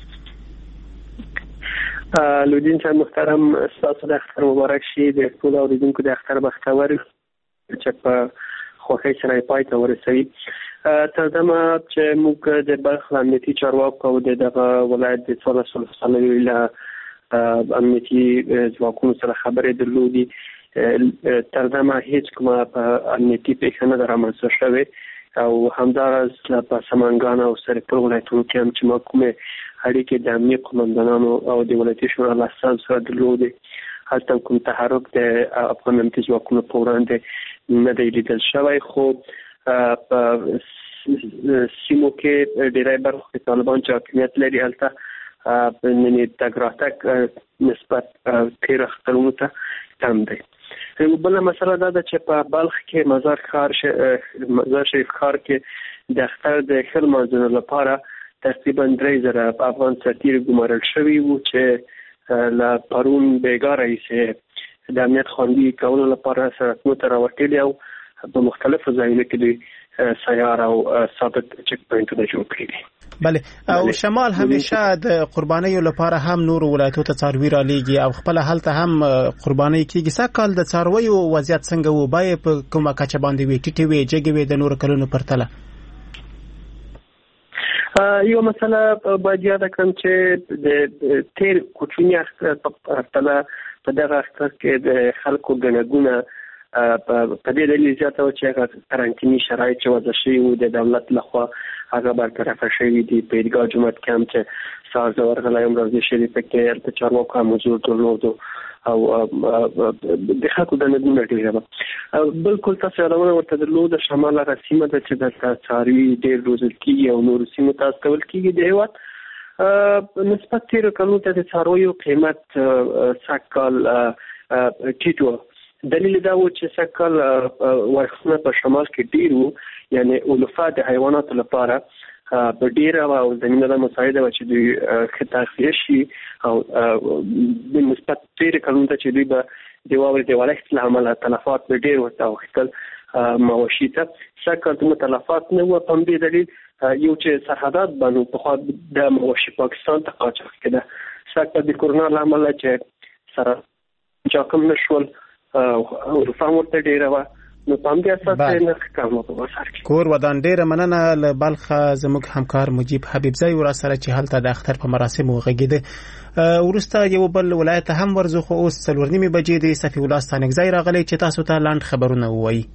لودین صاحب محترم، ستاسو د اختر مبارک شي. د ټولو اورېدونکو د اختر بختور چې په خوښۍ سره یې پای ته ورسوي. تر دمه چې موږ د بلخ له امنیتي چارواکو او د دغه ولایت د څوارلس ولسوالیو له امنیتي ځواکونو سره خبرې درلودې. تر دمه هیڅ کومه امنیتي پېښه نه ده رامنځته شوې او همداراز په سمنګان او سرپل ولایتونو کې هم چې ما کومې اړیکې د امنیت قومندانانو او د ولایتي شورا له استازو سره درلودې، هلته کوم تحرک د افغان امنیتي ځواکونو په وړاندې نه دی لیدل شوی. خو په سیمو کې ډېری برخو کې طالبان چې حاکمیت لري هلته یعنې تګ راتګ نسبت تېرو اخترونو ته کم دی. بله مسله دا ده چې په بلخ کې مزار ښار مزار شریف ښار کې د اختر د ښه لمانځلو لپاره تقریبا درې زره افغان سرتیري ګمارل شوي وو چې له پرون بیګا راهیسې د امنیت خوندي کولو لپاره سړکونو ته راوتلي او په مختلفو ځایونو کې دوی سیار او ثابت چک پوینټونه جوړ کړي دي. بله، او شمال همیشه د قربانیو لپاره هم نور ولایتو ته څاروي را لیږي او خپل هلته هم قرباني کیږي. سږ کال د څارویو وضعیت څنګه وو؟ بیې په کومه کچه باندې وي؟ ټیټې وې، جګې وې د نورو کلونو پرتله؟ یو مسله باید یاده کړم چې د تیر کوچني اختر په پرتله په دغه اختر کې د خلکو ګڼه ګوڼه په دې دلیل زیاته وه چې هغه قرنطیني شرایط چې وضع شوي وو د دولت لخوا هغه برطرفه شوي دي. په عیدګاه جومات کې هم چې سهار زه ورغلی یم روضې شریفه کې هلته چارواکو هم حضور درلود او د خلکو ګڼه ګوڼه ډېره وه. بلکل تاسو یادونه ورته درلوده شمال هغه سیمه ده چې دلته څاروي ډېر روزل کېږي او نورو سیمو ته استول کېږي د هېواد نسبت تېرو کلونو ته د څارویو قیمت سږ کال ټیټ وه. دلیل دا و چې سږ کال وارخونه په شمال کې ډېر وو، یعنې علوفه د حیواناتو لپاره په ډېره وه او زمینه دا مساعده وه چې دوی ښه تغذیه شي او نسبت تېرو کلونو ته چې دوی به د واورې د ورښت له امله تلفات به ډېر ورته اوښتل مواشي ته سکه متلفات نه و په دې دلیل یو چې سرحدات باندې په خوا د مواشي پاکستان ته قاچاق کړه سکه د کورونا لامل چې سره چاکم نشول او رفاه ورته ډیره و نو په دې اساس نه کوم په وسار کې کور ودان ډیره مننه له بلخ زموږ همکار مجيب حبیبزی ور سره چې هلته د اختر په مراسمو غږیده ورسته یو بل ولایت هم ورزو خو اوس څلور نیمه بجې د صفی الله ستانګزی راغلی چې تاسو ته لاند خبرونه وایي.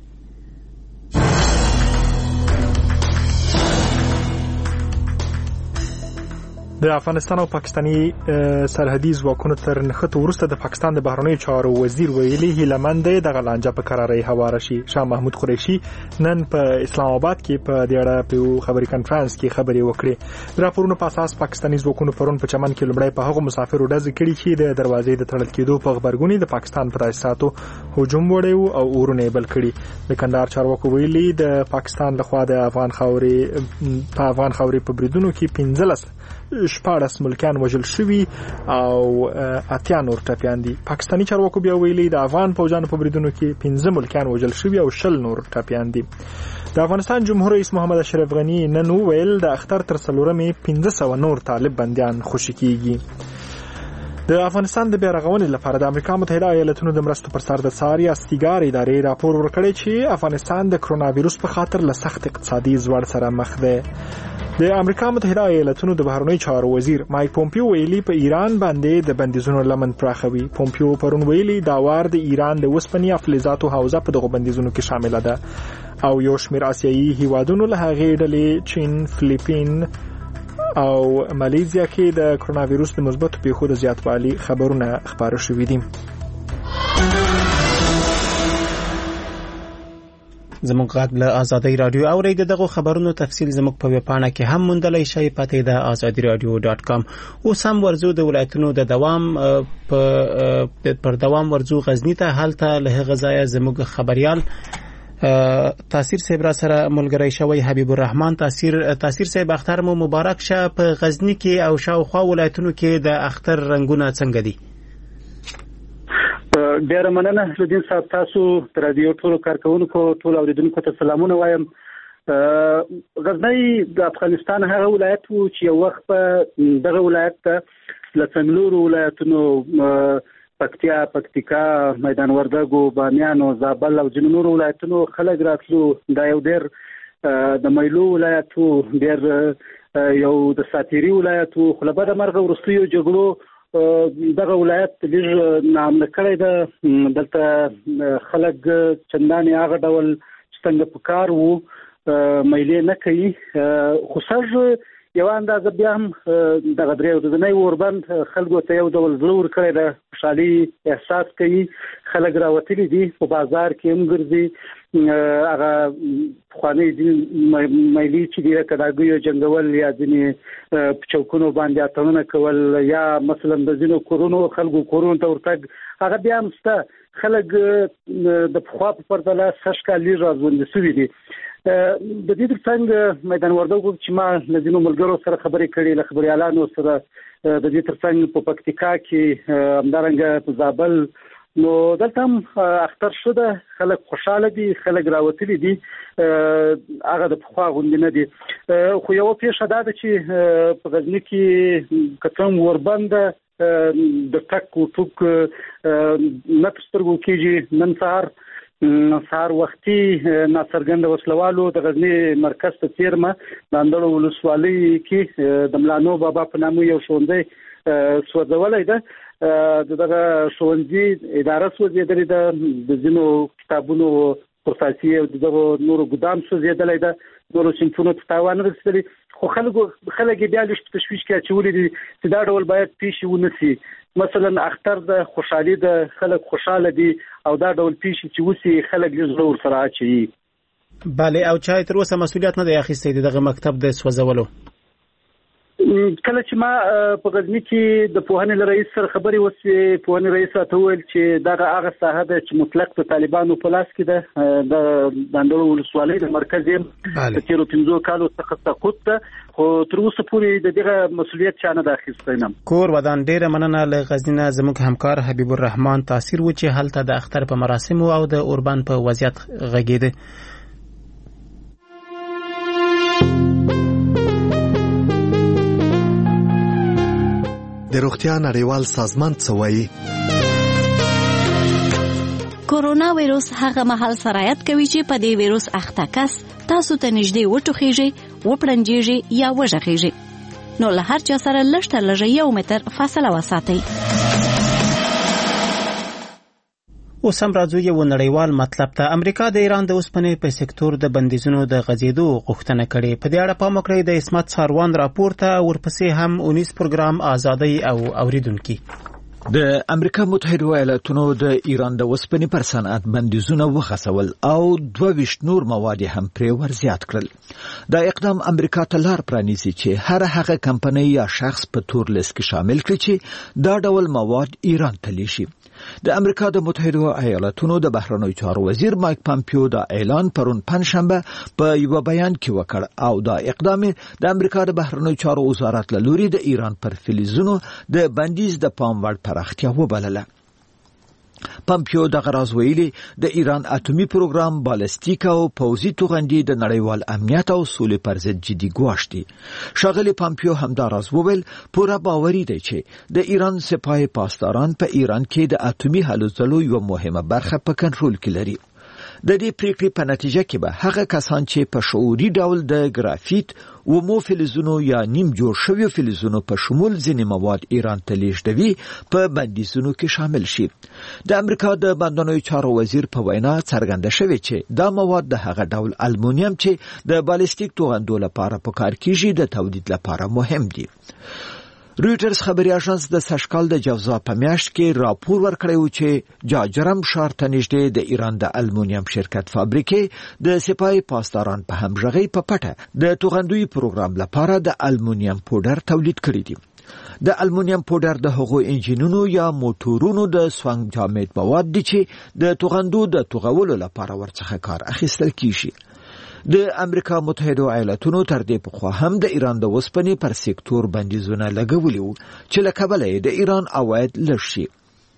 د افغانستان او پاکستاني سرحدي ځواکونو تر نښته وروسته د پاکستان د بهرنیو چارو وزیر ویلي هیلمند دی د غلانجه په قراري هواره شي. شاه محمود قریشي نن په اسلام آباد کې په دې اړه په خبري کانفرنس کې خبري وکړې. د راپورونو په اساس پاکستاني ځواکونو پرون په چمن کې لومړی په هغو مسافرو ډز کړي چې د دروازې د تړل کېدو په خبرګونی د پاکستان پر تاسیساتو هجوم وړي او اورونه بل کړي. د کندهار چارواکو ویلي د پاکستان لخوا د افغان خاورې په افغان خاورې په بریدونو کې پنځلس شپاړس ملکیان وژل شوي او اتیا نور ټپیان دي. پاکستاني چارواکو بیا ویلي د افغان پوځانو په بریدونو کې پنځه ملکیان وژل شوي او شل نور ټپیان دي. د افغانستان جمهور رئیس محمد اشرف غنی نن ویل د اختر تر څلورمې پنځه سوه نور طالب بندیان خوشي کیږي. د افغانستان د بیارغونې لپاره د امریکا متحده ایالاتونو د مرستو پر سر د څاري استیګار ادارې راپور ورکړی چې افغانستان د کرونا وایرس په خاطر له سخت اقتصادي زوړ سره مخ دی. د امریکا متحده ایالاتونو د بهرنیو چارو وزیر مایک پومپیو ویلي په ایران باندې د بندیزونو لمن پراخوي. پومپیو پرون ویلي دا وار د ایران د وسپنې او فلزاتو حوزه په دغه بندیزونو کې شامل ده او یو شمېر آسیایي هیوادونو له هغې ډلې چین، فلیپین او مالیزیا کې د کرونا وایرس د مثبتو پیښو د زیاتوالي خبرونه خبره شوي دي. زموږ غږ له آزادۍ رادیو اورئ. دغه خبرونو تفصیل زموږ په ویبپاڼه کې هم موندلی شئ. پته د آزادۍ رادیو ډاټ کام. اوس هم ورزو د ولایتونو د دوام په پر دوام ورزو غزنی ته هلته له هغه ځایه زموږ خبريال تاثیر صاحب را سره ملګری شوی. حبیب الرحمن تاثیر تاثیر صاحب اختر مو مبارک شه. په غزنی کې او شاوخوا ولایتونو کې د اختر رنگونه څنګه دي؟ ډیر مننه لودین صاحب. تاسو تر رادیو ټولو کارکونکو ټول اوریدونکو ته سلامونه وایم. غزنی د افغانستان هغه ولایت وو چې یو وخت په دغه ولایت ته له څلورو ولایتونو پکتیا، پکتیکا، میدان وردګو، بامیان او زابل او ځینو نورو ولایتونو خلک راتلو. دا یو ډیر د میلو ولایت وو، ډیر یو د ساتيري ولایت وو. خو له بده مرغه وروستیو جګړو دغه ولایت ډېر نامنه کړی ده. دلته خلک چندانې هغه ډول چې څنګه په کار وو میلې نه کوي. خو سږ یوه اندازه بیا هم دغه درې ورځنی اوربند خلکو ته یو ډول زړه ورکړی ده، خوشحالي احساس کوي. خلک راوتلي دي، په بازار کې هم ګرځي. هغه پخواني میلې چې دي کډاګیو جنګول یا ځینې په چوکونو باندې اتڼونه کول یا مثلا د ځینو کورونو خلکو کورونو ته ورتګ هغه بیا هم شته. خلک د پخوا په پرتله سږ کال لږ راژوندي شوي دي. د دې ترڅنګ میدان وردګو چې ما له ځینو ملګرو سره خبرې کړې، له خبريالانو سره د دې ترڅنګ په پکتیکا کې همدارنګه په زابل، نو دلته هم اختر شو ده. خلک خوشاله دي، خلک راوتلي دي. هغه د پخوا غوندې نه دي. خو یوه پیښه دا ده چې په غزني کې که څه هم وربنده د ټک و ټوک نه تر سترګو کېږي. نن سهار سهار وختي ناڅرګنده وسلوالو د غزنی مرکز ته تیرمه د اندړو ولسوالۍ کې د ملانو بابا په نامه یو ښوونځی سوځولی ده. دغه ښوونځي اداره سوځېدلې ده، د ځینو کتابونو پرساسي او دغه نورو ګدام سوځېدلی ده، نورو صنفونو ته تاوان رسېدلی. خو خلکو خلک بیا لږ په تشویش کې اچولي دي چې دا ډول باید پیښې ونه سي. مثلا اختر د خوشحالي د خلک خوشاله دي او دا ډول پیښې چې وسی خلک لږ زړه ورسره اچوي. بله، او چا تر اوسه مسؤلیت نه دی اخیستی دغه مکتب د سوځولو؟ کله چې ما په غزنی کې د پوهنې رئیس سره خبرې وسې، پوهنې رئیس ته وویل چې دغه هغه ساحه ده چې مطلق د طالبانو په لاس کې ده، د داندړو ولسوالۍ د مرکز یې د تیرو پنځو کالو څخه سقوط ده، خو تر اوسه پورې د دغه مسؤلیت چا نه ده اخیستی. نه کور ودان ډېره مننه. له غزني نه زموږ همکار حبیب الرحمن تاثیر و چې هلته د اختر په مراسمو او د اوربان په وضعیت غږېده. د روغتیا نړیوال سازمان څه وایي؟ کورونا ویروس هغه مهال سرایت کوي چې په دې ویروس اخته کس تاسو ته نږدې وټوخیږي، وپړنجیږي یا وژغیږي، نو له هر چا سره لږ تر لږه یو متر فاصله وساتئ. اوس هم راځو یو نړیوال مطلب ته. امریکا د ایران د اوسپنې په سکتور د بندیزونو د غځېدو غوښتنه کړې. په دې اړه پام وکړئ د عصمت ساروان راپور ته، ورپسې هم اونیس پروګرام ازادۍ او اوریدونکي. د امریکا متحده ایالاتونو د ایران د اوسپنې پر صنعت بندیزونه وغځول او دوه ویشت نور مواد هم پرې ورزیات کړل. دا اقدام امریکا ته لار پرانیزي چې هر هغه کمپنۍ یا شخص په تور لیست کې شامل کړي چې دا ډول مواد ایران ته لیږي. د امریکا د متحده ایالاتونو د بهرنیو چارو وزیر مایک پامپیو دا اعلان پرون پنځشنبه په یو بیان کې وکړ او دا اقدام د امریکا د بهرنیو چارو وزارت له لوري د ایران پر فلزونو د بندیز د پام وړ پراختیا وبلله. پامپیو دغه راز ویلي د ایران اټومي پروګرام، بالستیک او پوځي توغندي د نړیوال امنیت او سولې پر ضد جدي ګواښ دي. ښاغلي پامپیو همدا راز وویل پوره باوري دی چې د ایران سپاه پاسداران په ایران کې د اټومي هلو ځلو یو مهمه برخه په کنټرول کې لري. د دې پریکړې په نتیجه کې به هغه کسان چې په شعوري ډول د ګرافیت و مو فلزونو یا نیم جوړ شوی فلزونو په شمول ځینې مواد ایران ته لیږدوي په بندیزونو کې شامل شي. د امریکا د بندرونو چارو وزیر په وینا څرګنده شوې چې دا مواد د هغه ډول المونیم چې د بالستیک توغندو لپاره په کار کېږي د تولید لپاره مهم دي. رویټرز خبري اژانس د سشکال د جوزا په میاشت کې راپور ورکړی و چې جاجرم ښار ته نږدې د ایران د المونیم شرکت فابریکې د سپاه پاسداران په همغږۍ په پټه د توغندوی پروګرام لپاره د المونیم پودر تولید کړی دي. د المونیم پودر د هغو انجینونو یا موټورونو د سوانګ جامد مواد دي چې د توغندو د توغولو لپاره ورڅخه کار اخیستل کیږي. د امریکا متحده ایالاتونو تر دې پخوا هم د ایران د اوسپنې پر سکتور بندیزونه لګولي وو چې له کبله د ایران عواید لږ شي.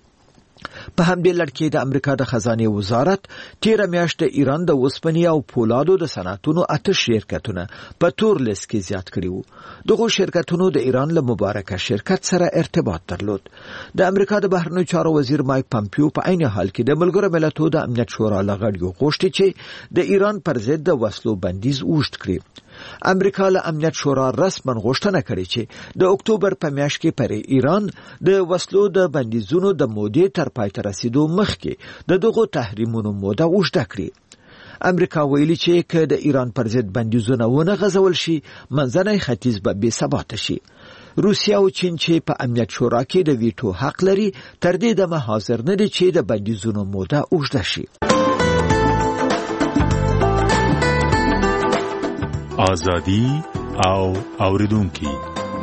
په همدې لړ کې د امریکا د خزانه وزارت تیره میاشت د ایران د اوسپنې او پولادو د صنعتونو اته شرکتونه په تور لیست کې زیات کړي وو. دغه شرکتونو د ایران له مبارکه شرکت سره ارتباط درلود. د امریکا د بهرنیو چارو وزیر مایک پامپیو په عین حال کې د ملګرو ملتونو د امنیت شورا لغړیو غوښتي چې د ایران پر ضد د وسلو بندیز اوږد کړي. امریکا له امنیت شورا رسمن غوښتنه کړې چې د اکتوبر په میاشت کې پر ایران د وسلو د بندیزونو د مودې تر پای ته رسیدو مخکې د دغو تحریمونو موده اوږده کړي. امریکا ویلي چې که د ایران پر ضد بندیزونه ونه غځول شي منځنی ختیځ به بې ثباته شي. روسیا او چین چې په امنیت شورا کې د ویټو حق لري تر دې دمه حاضر نه دي چې د بندیزونو موده اوږده شي. آزادی او اوریدونکي.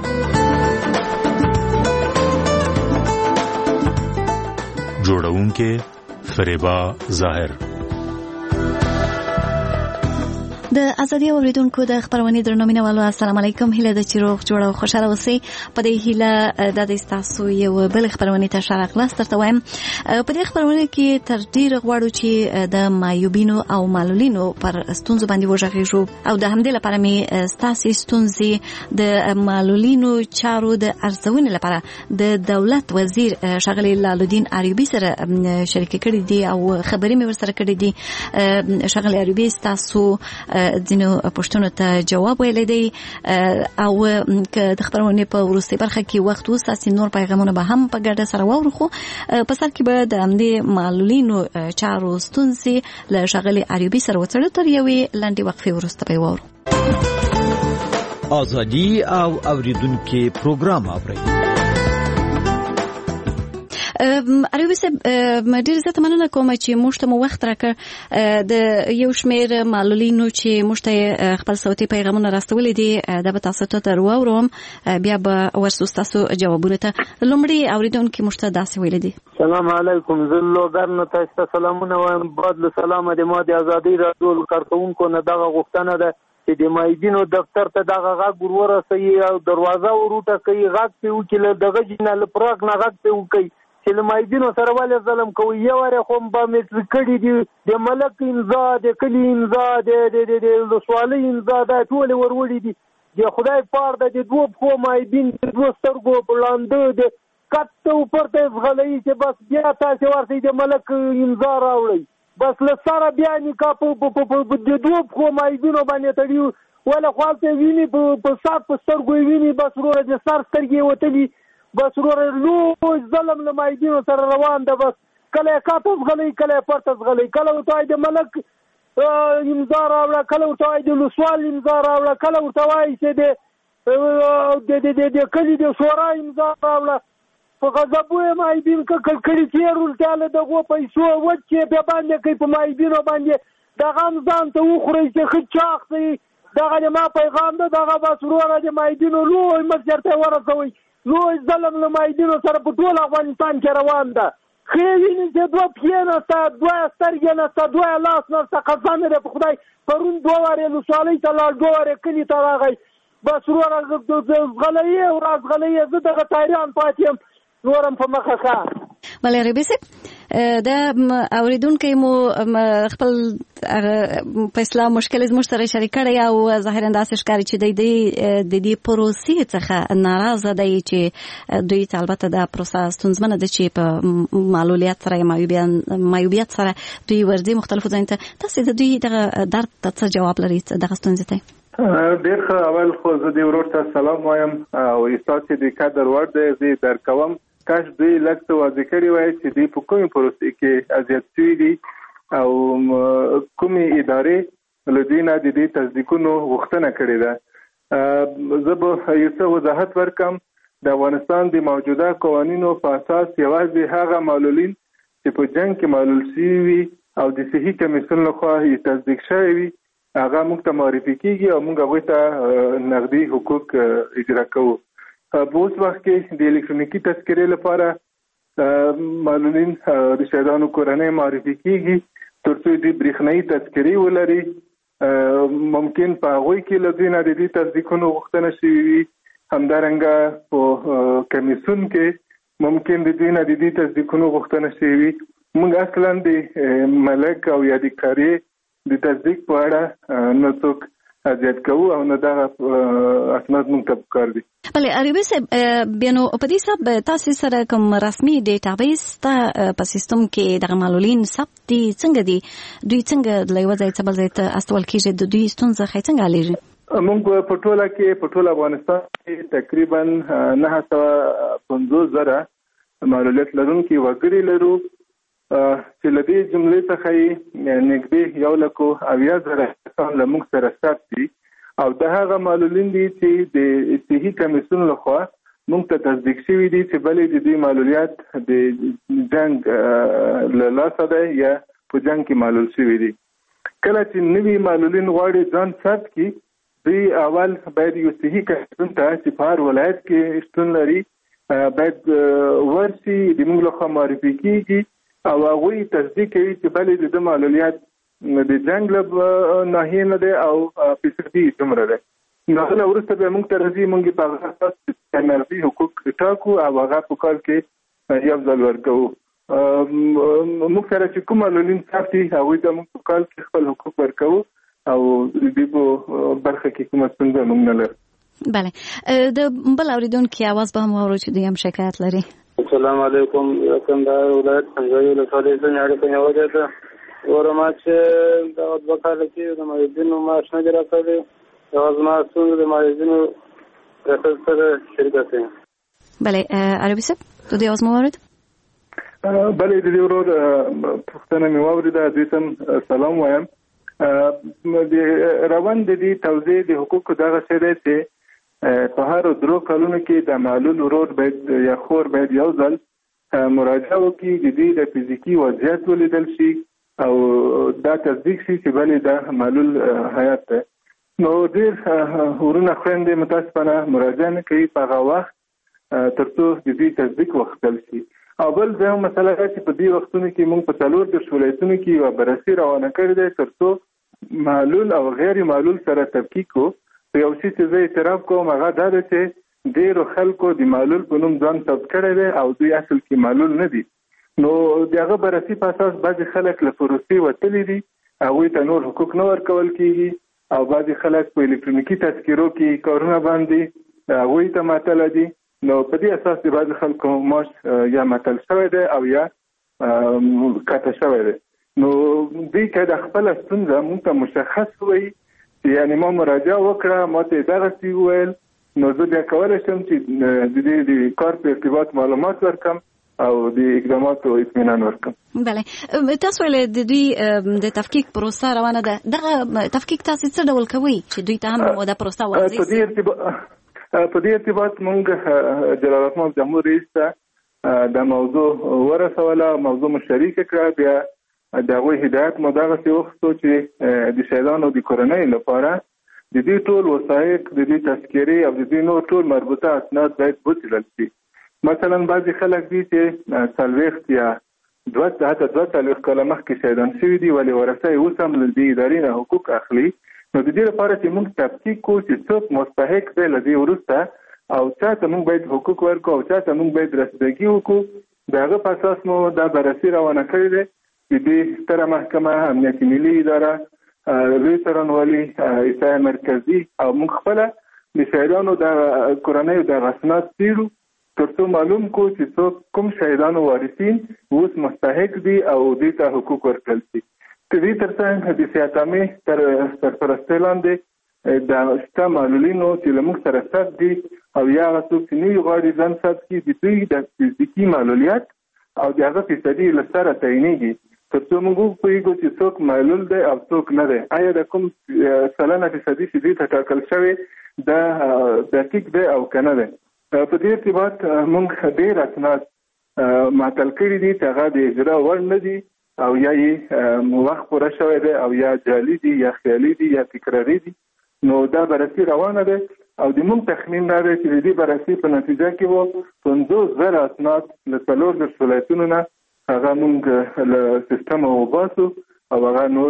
جوړونکي فریبا ظاهر. د ازادي اوریدونکو د خبرونه درنومینوالو السلام علیکم. هیله د چیروغ جوړه او خوشاله اوسئ. په دې هیله د دې تاسو یو بل خبرونه ته شارک لاس ترته وایم. په دې خبرونه کې تر ډیر غواړو چې د مایوبینو او معلولینو پر ستونزو باندې وژغېږو او د همدې لپاره می ستاسو ستونزې د معلولینو چارو د ارزونې لپاره د دولت وزیر شغلی لالودین ایوبی سره شریک کړي دي او خبرې مې ورسره کړې دي. شغلی ایوبی تاسو ځینو پوښتنو ته جواب ویلی دی او که د خبرونې په وروستۍ برخه کې وخت وساتي نور پیغامونه به هم په ګډه سره واورو. خو په سر کې به د همدې معلولینو چارو ستونزې له ښاغلي ایوبي سره وڅېړو. تر یوې لنډې وقفې وروسته به یې واورو. ازادي او اوریدونکي پروګرام اورئ. عربي صاحب ډېر زیاته مننه کوم چې موږ ته مو وخت راکړ د یو شمېر معلولینو چې موږ ته خپل صوتي پیغامونه راستولي دي دا به تاسو ته در واورم بیا به ورسو تاسو جوابونه ته لومړی اوریدونکو موږ ته داسې ویل دي سلام علیکم زلو ګرنه تاسو ته سلامونه وایم بعد له سلام د ما د ازادي راډیو کارکونکو نه دغه غوښتنه ده چې د مایدینو دفتر ته دغه غږ ورورسوي او دروازه وروټه کوي غږ پې وکړي له دغه جنه له پراګ نه غږ پې وکړي چې له مایدینو سره ولې ظلم کوي یو وارې خو بایومیټریک کړي دي د ملک امضا د کلي امضا د ولسوالۍ امضا دا ټولې وروړي دي د خدای پار د دوه پښو مایدین د دوه سترګو په لاندې د کته اوپر ته ځغلوي چې بس بیا تاسې ورته د ملک امضا راوړئ بس له سره بیا نکاح په د دوه پښو مایدینو باندې تړي ولا خو هلته ویني په ساعت په سترګو یې ویني بس وروره د سر سترګې یې وتلي بس وروره لوی ظلم له مایدینو سره روان ده بس کله یې کاته ځغلوي کله یې پرته ځغلوي کله ورته وایي د ملک امضا راوړه کله ورته وایي د ولسوال امضا راوړه کله ورته وایي چې د کلي د شورا امضا راوړه په غضبو یې مایدین کړي تېر ولتیا له دغو پیسو وچ چې بیا باندې کوي په مایدینو باندې دغه هم ځان ته وخورئ چې ښه چاق دی دغه د ما پیغام ده دغه بس وروره د مایدینو لوی مصدر ته یې ورسوئ لوی ظلم له مایدینو سره په ټول افغانستان کې روان ده ښې ویني چې دوه پښې نسته دوه سترګې نسته دوه لاس نسته قسم مې دی په خدای پرون دوه وارې ولسوالۍ ته لاړ دوه وارې کلي ته راغی بس وروره ځغلوي او راځغلوي زه دغه تایریان پاتې یم نورم په مخه ښه بله ربی صاحب د اوریدونکو مو خپل په اصطلاح مشکل زموږ سره شریک کړی او ظاهرا داسې ښکاري چې د د دې پروسې څخه ناراضه دی چې دوی ته البته دا پروسه ستونزمنه ده چې په معلولیت سره معیوبیت سره دوی ورځي مختلفو ځایونو ته تاسې د دوی دغه درد ته څه جواب لرئ دغه ستونزې ته ډېر ښه اول خو زه دې ورور ته سلام وایم او ستاسې د قدر وړ دی زه یې در کوم کاش دوی لږ څه واضح کړي وای چې دوی په کومې پروسې کې اذیت شوي دي او کومې ادارې له دوی نه د دې تصدیقونو غوښتنه کړې ده زه به یو څه وضاحت ورکړم د افغانستان د موجوده قوانینو په اساس یوازې هغه معلولین چې په جنګ کې معلول شوي وي او د صحي کمیسیون لخوا یې تصدیق شوی وي هغه موږ ته معرفي کیږي او موږ هغوی ته نغدي حقوق اجرا کوو په اوس وخت کې د الکترونیکي تذکرې لپاره معلولین د شهیدانو کورنۍ معرفي کیږي تر څو دوی برېښنایي تذکرې ولري ممکن په هغوی کې له دوی نه د دې تصدیقونو غوښتنه شوې وي همدارنګه په کمیسیون کې ممکن د دوی نه د دې تصدیقونو غوښتنه شوې وي موږ اصلا د ملک او یا د قاریې د تصدیق په اړه نه څوک اذیت کوو او نه دغه اسناد موږ ته پکار دي بله عربي صاحب بیا نو په دې سب تاسو سره کوم رسمي ډیټابیس ته په سیستم کې دغه معلولین ثبت دي څنګه دي دوی څنګه د یو ځای څخه بل ځای ته استول کیږي د دوی ستونزه خې څنګه لري موږ په ټوله کې په ټول افغانستان کې تقریبا نه سوه پنځوس زره معلولیت لرونکي وګړي لرو چې له دې جملې څخه یې نږدې یو لکو اویا زره کسان له موږ سره ثبت دي او د هغه معلولین دي چې د صحي کمیسیون لخوا موږ ته تصدیق شوي دي چې بلې د دې معلولیت د جنګ له لاسه دی یا په جنګ کې معلول شوي دي کله چې نوي معلولین غواړي ځان ثبت کړي دوی اول باید یو صحي کمیسیون ته چې په هر ولایت کې شتون لري باید ورسي د موږ لخوا معرفي کیږي او هغوی تصدیق کوي چې بلې د معلولیت د جنګ له ناحیې نه دی او فیصدي دومره دی نو هغه وروسته بیا موږ ته راځي موږ په هغه اساس نغدي حقوق ټاکو او هغه په کال کې یو ځل ورکوو موږ سره چې کوم معلولین ثبت دي هغوی ته موږ په کال کې خپل حقوق ورکوو او د دې په برخه کې کومه ستونزه موږ نه لرو بله د بل اوریدونکي اواز به هم واورو چې دوی هم شکایت لري السلام علیکم کندهار ولایت څنګه له ولسوالۍ څخه اړیکه نیولې ده ورما چې دا دوه کال کې د مریضینو معاش نه راکړي دا زما څو د مریضینو رسل سره شرکت دي بله عربي صاحب ته د اوس موارد بله د دې ورور پښتنه مې واورېده دوی ته سلام وایم د روان د دې توضیح د حقوقو دغه څه دی چې په هر درو کلونو کې د معلول ورور باید یا خور باید یو ځل مراجعه وکړي، د دې د فزیکی وضعیت ولیدل شي او دا تصدیق شي چې بلې دا معلول حیات ده. نو ډېر ورونه خویندې متاسفانه مراجعه نه کوي په هغه وخت تر څو د دې تصدیق واخیستل شي. او بل دا مسله ده چې په دې وختونو کې موږ په څلور دېرش ولایتونو کې یوه بررسي روانه کړې ده تر څو معلول او غیر معلول سره تفکیک کړو. په یو شي چې زه اعتراف کوم هغه دا ده چې ډېرو خلکو د معلول په نوم ځان ثبت کړی دی او دوی اصل کې معلول نه دي. نو د هغه بررسي په اساس بعضې خلک له پروسې وتلي دي، هغوی ته نور حقوق نه ورکول کېږي، او بعضې خلک په الکترونیکي تذکرو کې کارونه باندې هغوی ته معطله دي. نو په دې اساس د بعضې خلکو معاش یا معطل شوی دی او یا قطع شوی دی. نو دوی که د خپله ستونزه موږ ته مشخص وایي چې یعنې ما مراجعه وکړه، ما ته یې دغسې وویل، نو زه بیا کولی شم چې د دې د کار په ارتباط معلومات ورکړم او د اقداماتو اطمینان ورکړم. بله، تاسو ویل د دوی د تفکیک پروسه روانه ده. دغه تفکیک تاسو څه ډول کوئ چې دوی ته هم دا پروسه واضح شي؟ په دې ارتباط موږ جلال الرحمن جمهور رئیس ته د موضوع ورسوله، موضوع مو شریکه کړه. بیا د هغوی هدایت مو دغسې وغوښتو چې د شهیدانو د کورنۍ لپاره د دې ټول وثایق، د دې تذکرې او د دې نور ټول مربوطه اسناد باید وڅېړل شي. مثلا بعضې خلک دي چې څلوېښت یا دوه حتی دوه څلوېښت کاله مخکې شهیدان شوي دي، ولې ورثه یې اوس هم له دې ادارې نه حقوق اخلي. نو د دې لپاره چې موږ تفکیک کړو چې څوک مستحق دی له دې وروسته او چا ته موږ باید حقوق ورکړو او چا ته موږ باید رسیدګي وکړو، د هغه په اساس مو دا بررسي روانه کړې ده. د دې ستره محکمه، امنیت ملي اداره، لوی څارنوالي، احصایه مرکزي او موږ خپله د شهیدانو د کورنیو دغه اسناد څېړو تر څو معلوم کړو چې څوک کوم شهیدانو وارثین اوس مستحق دي او دې ته حقوق ورکړل شي. د دې تر څنګ د سیاتامې تر سرپرستۍ لاندې د شته معلولینو چې له موږ سره ثبت دي او یا هغه څوک چې نوي غواړي ځان ثبت کړي، د دوی د فزیکي معلولیت او د هغه فیصدي له سره تعینېږي تر څو موږ وپوهېږو چې څوک معلول دی او څوک نه دی. آیا د کوم سلنه فیصدي چې دې ته ټاکل شوی دا دقیق دی او که نه دی. په دې ارتباط موږ ډېر اسناد معطل کړي دي چې هغه د اجرا وړ نه دي او یا یې وخت پوره شوی دی او یا جعلي دي یا خیالي دي یا تکراري دي. نو دا بررسي روانه ده او د موږ تخمین دا دی چې د دې بررسي په نتیجه کې به پنځوس زره اسناد له څلور دېرش ولایتونو نه هغه موږ له سیستمه وباسو او هغه نور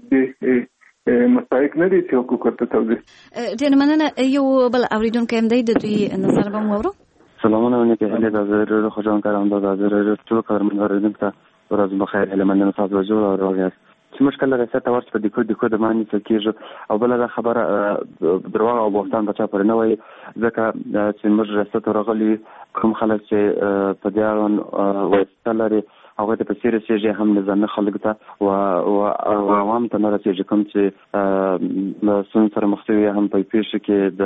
د مستحق نه دي چې حقوق ورته توضیح. ډېره مننه. یو بل اورېدونکی هم دی، د دوی نظر به مو واورو. سلامونه ونې که هلې د ضرور خوشحال کارم دا ضرور ټول کارمند اورېدونکو ته ورځ بخیر. هیله مننه تاسو جوړ او روغ یاست. چې مشکل لري چې تاسو په دې کو د کو د معنی څه کېږي او بل دا خبره درواغ او بوختان بچا پر نه وای، ځکه چې موږ رسته راغلي کوم خلک چې په دې اړه وایي لري هغه ته په سیره سیجه هم لزنه خلک ته او عوام ته نه راځي کوم چې له سن سره مختوي هم په پیښه کې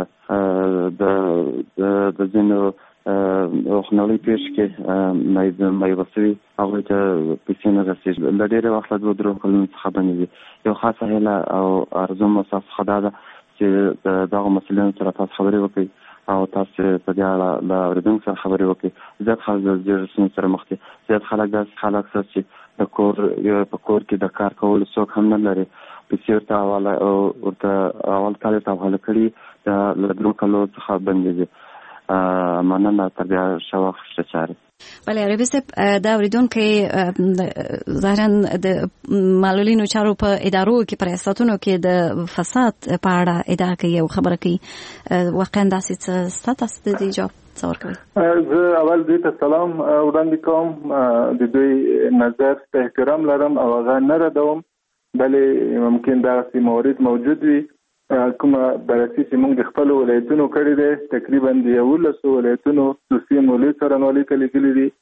د د د زینو او خنولي پیښ کې مې مې وسوي هغه ته پیسې نه راځي. د ډېر وخت د درو کلونو څخه باندې یو خاصه هله او ارزو مصاف خداده چې دغه مسلمان سره تاسو خبرې وکړي او تاسو په دې اړه د اوریدونکو سره خبرې وکړي. زیات خلک د ډېر سره مخ کې زیات خلک د خلک سره چې د کور یو په کور کې د کار کول څوک هم نه لري، پیسې ورته حواله او ورته اول کال ته حواله کړي د لږ کلو څخه باندې مننه تر بیا شواخ شچاره. بله عربي صاحب، دا اوریدونکي ظاهرا د معلولینو چارو په ادارو کې پر ریاستونو کې د فساد په اړه ادعا کوي او خبره کوي. واقعا داسې څه ستا تاسو د دې جواب څه ورکوئ؟ زه اول دوی ته سلام وړاندې کوم، د دوی نظر ته احترام لرم او هغه نه ردوم، بلې ممکن دغسې موارد موجود وي. کومه بررسي چې موږ د خپلو ولایتونو کړې ده تقریبا د یولسو ولایتونو دوسیې مو لوی څارنوالۍ ته لیږلي دي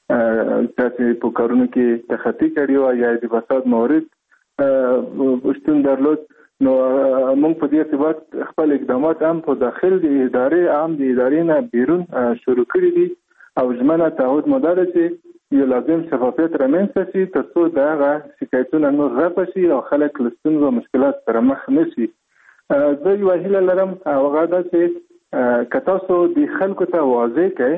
چې په کارونو کې تخطي کړي وه یا د فساد موارد شتون درلود. نو موږ په دې ارتباط خپل اقدامات هم په داخل د ادارې عام د ادارې نه بیرون شروع کړي دي او ژمنه تعهد مو دا ده چې یو لازم شفافیت رامنځته شي تر څو د هغه شکایتونه نور رفع شي او خلک له ستونزو او مشکلات سره مخ نه شي. زه یوه هیله لرم او هغه ده چې که تاسو د خلکو ته واضح کړئ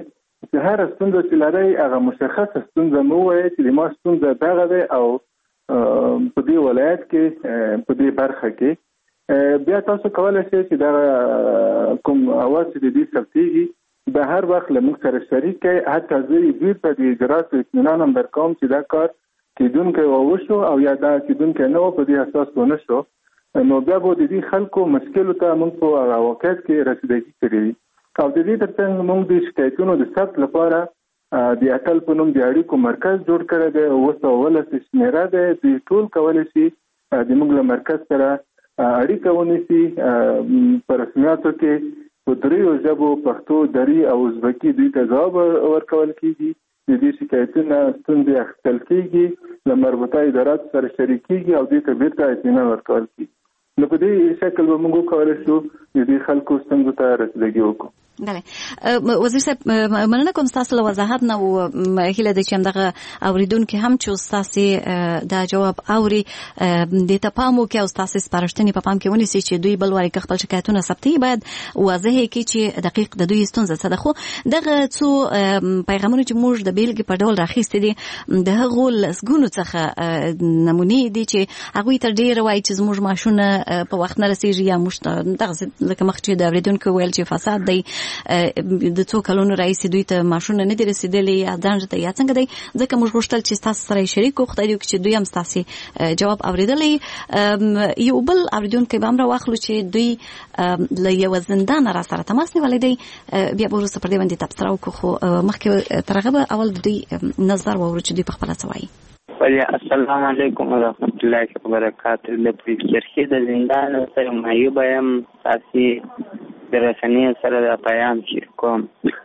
چې هر ستونزه چې لري هغه مشخصه ستونزه مو وایي چې ما ستونزه دغه ده او په دې ولایت کې په دې برخه کې بیا تاسو کولای شئ چې دا کوم اواز چې دې ثبتېږي د هر وخت له موږ سره شریک کړئ، حتی زه یې بیرته د اجرااتو اطمینان هم درکوم چې دا کار کېدونکی وشو او یا دا کېدونکی نه و په دې اساس ونه شو، نو بیا به د دې خلکو مشکلو ته موږ په هغه واقعیت کې رسیدګي کړې وي. او د دې ترڅنګ موږ د شکایتونو د ثبت لپاره د اتل په نوم د اړیکو مرکز جوړ کړی دی، اوه سوه اوولس شمېره دی. دوی ټول کولی شي د موږ له مرکز سره اړیکه ونیسي. په رسمیاتو کې په دریو ژبو پښتو، دري او ازبکي دوی ته ځواب ورکول کېږي. د دې شکایتونه ستونزې اخیستل کېږي، له مربوطه اداراتو سره شریکېږي او دوی ته بیرته اطمینان ورکول کېږي. نو په دې شکل به موږ وکولی شو د دې خلکو ستونزو ته رسیدګي وکړو. بله وزیر صاحب، مننه کوم ستاسو له وضاحت نه و. هیله ده چې همدغه اوریدونکي هم چې ستاسو دا جواب اوري دې ته پام وکړي او ستاسو سپارښتنې په پام کې ونیسي چې دوی بل واري خپل شکایتونه ثبتوي، باید واضح کړي چې دقیق د دوی ستونزه څه ده. خو دغه څو پیغامونه چې موږ د بیلګې په ډول راخیستي دي د هغو لسګونو څخه نمونې دي چې هغوی تر ډېره وایي چې زموږ معاشونه په وخت نه رسیږي، یا موږ دغسې لکه مخکې چې د اورېدونکو ویل چې فساد دی، د څو کلونو راهیسې دوی ته معاشونه نه دي رسېدلي یا ځان ته یا څنګه دی. ځکه موږ غوښتل چې ستاسو سره یې شریک کړو، خدای دې وکړي چې دوی هم ستاسې جواب اورېدلی. یو بل اورېدونکی به هم راواخلو چې دوی له یوه زندانه را سره تماس نیولی دی، بیا به وروسته پر دې باندې تبصره وکړو. خو مخکې تر هغه به اول د دوی نظر واورو چې دوی په خپله څه وایي. السلام علیکم ورحمت الله وبرکاته. د پریکچرخي د زندان سره معیوب یم، تاسې د رسنیو سره د پیام شریک کوم.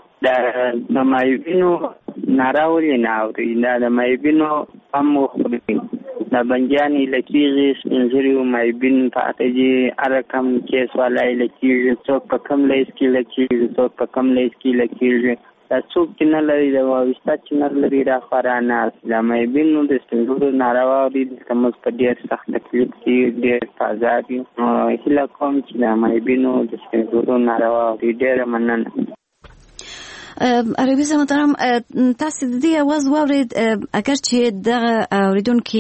د معیوبینو ناره ولې نه اوري؟ دا د معیوبینو هم وخوري، د بندیان ایله کېږي، سپین ږیري معیوبین پاته دي، هر کم کیس والا ایله کېږي، څوک په کم لیس کې ایله کېږي، څوک په کم لیس کې ایله کېږي. دا څوک چې نه لري د واوستا چې نه لري را خورا ناست د معیوبینو د سپین ږیرو ناره واوري. دلته موږ په ډېر سخت تکلیف کې ډېر تازه دي. هیله کوم چې د معیوبینو د سپین ږیرو ناره واوري. ډېره مننه. عربي محترم، تاسو د دې اواز واورید، اگر چې د اوریدونکو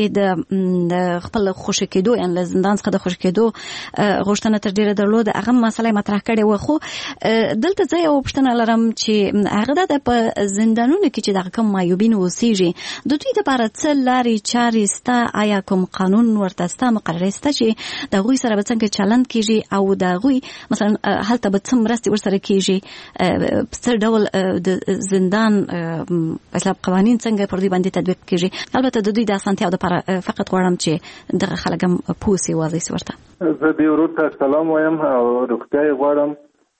د خپل خوشی کېدو یعنی له زندان څخه د خوشی کېدو غوښتنه تر ډیره درلوده، هغه مسله مطرح کړې و. خو دلته ځای او پښتنه لرم چې هغه د په زندانونو کې چې د کوم معیوبین اوسېږي د دوی لپاره څه لارې چارې ستا؟ آیا کوم قانون ورته ستا مقرره سته چې د هغوی سره به څنګه چلند کېږي او د هغوی مثلا هلته به څه مرستې ورسره کېږي؟ په څه ډول د زندان اصلاح قوانین څنګه پر دې باندې تطبیق کیږي؟ البته د دوی د اسانتیا لپاره فقط غواړم چې دغه خلک هم پوسي واضح سي ورته. زه دې ورور ته سلام وایم او روغتیا غواړم.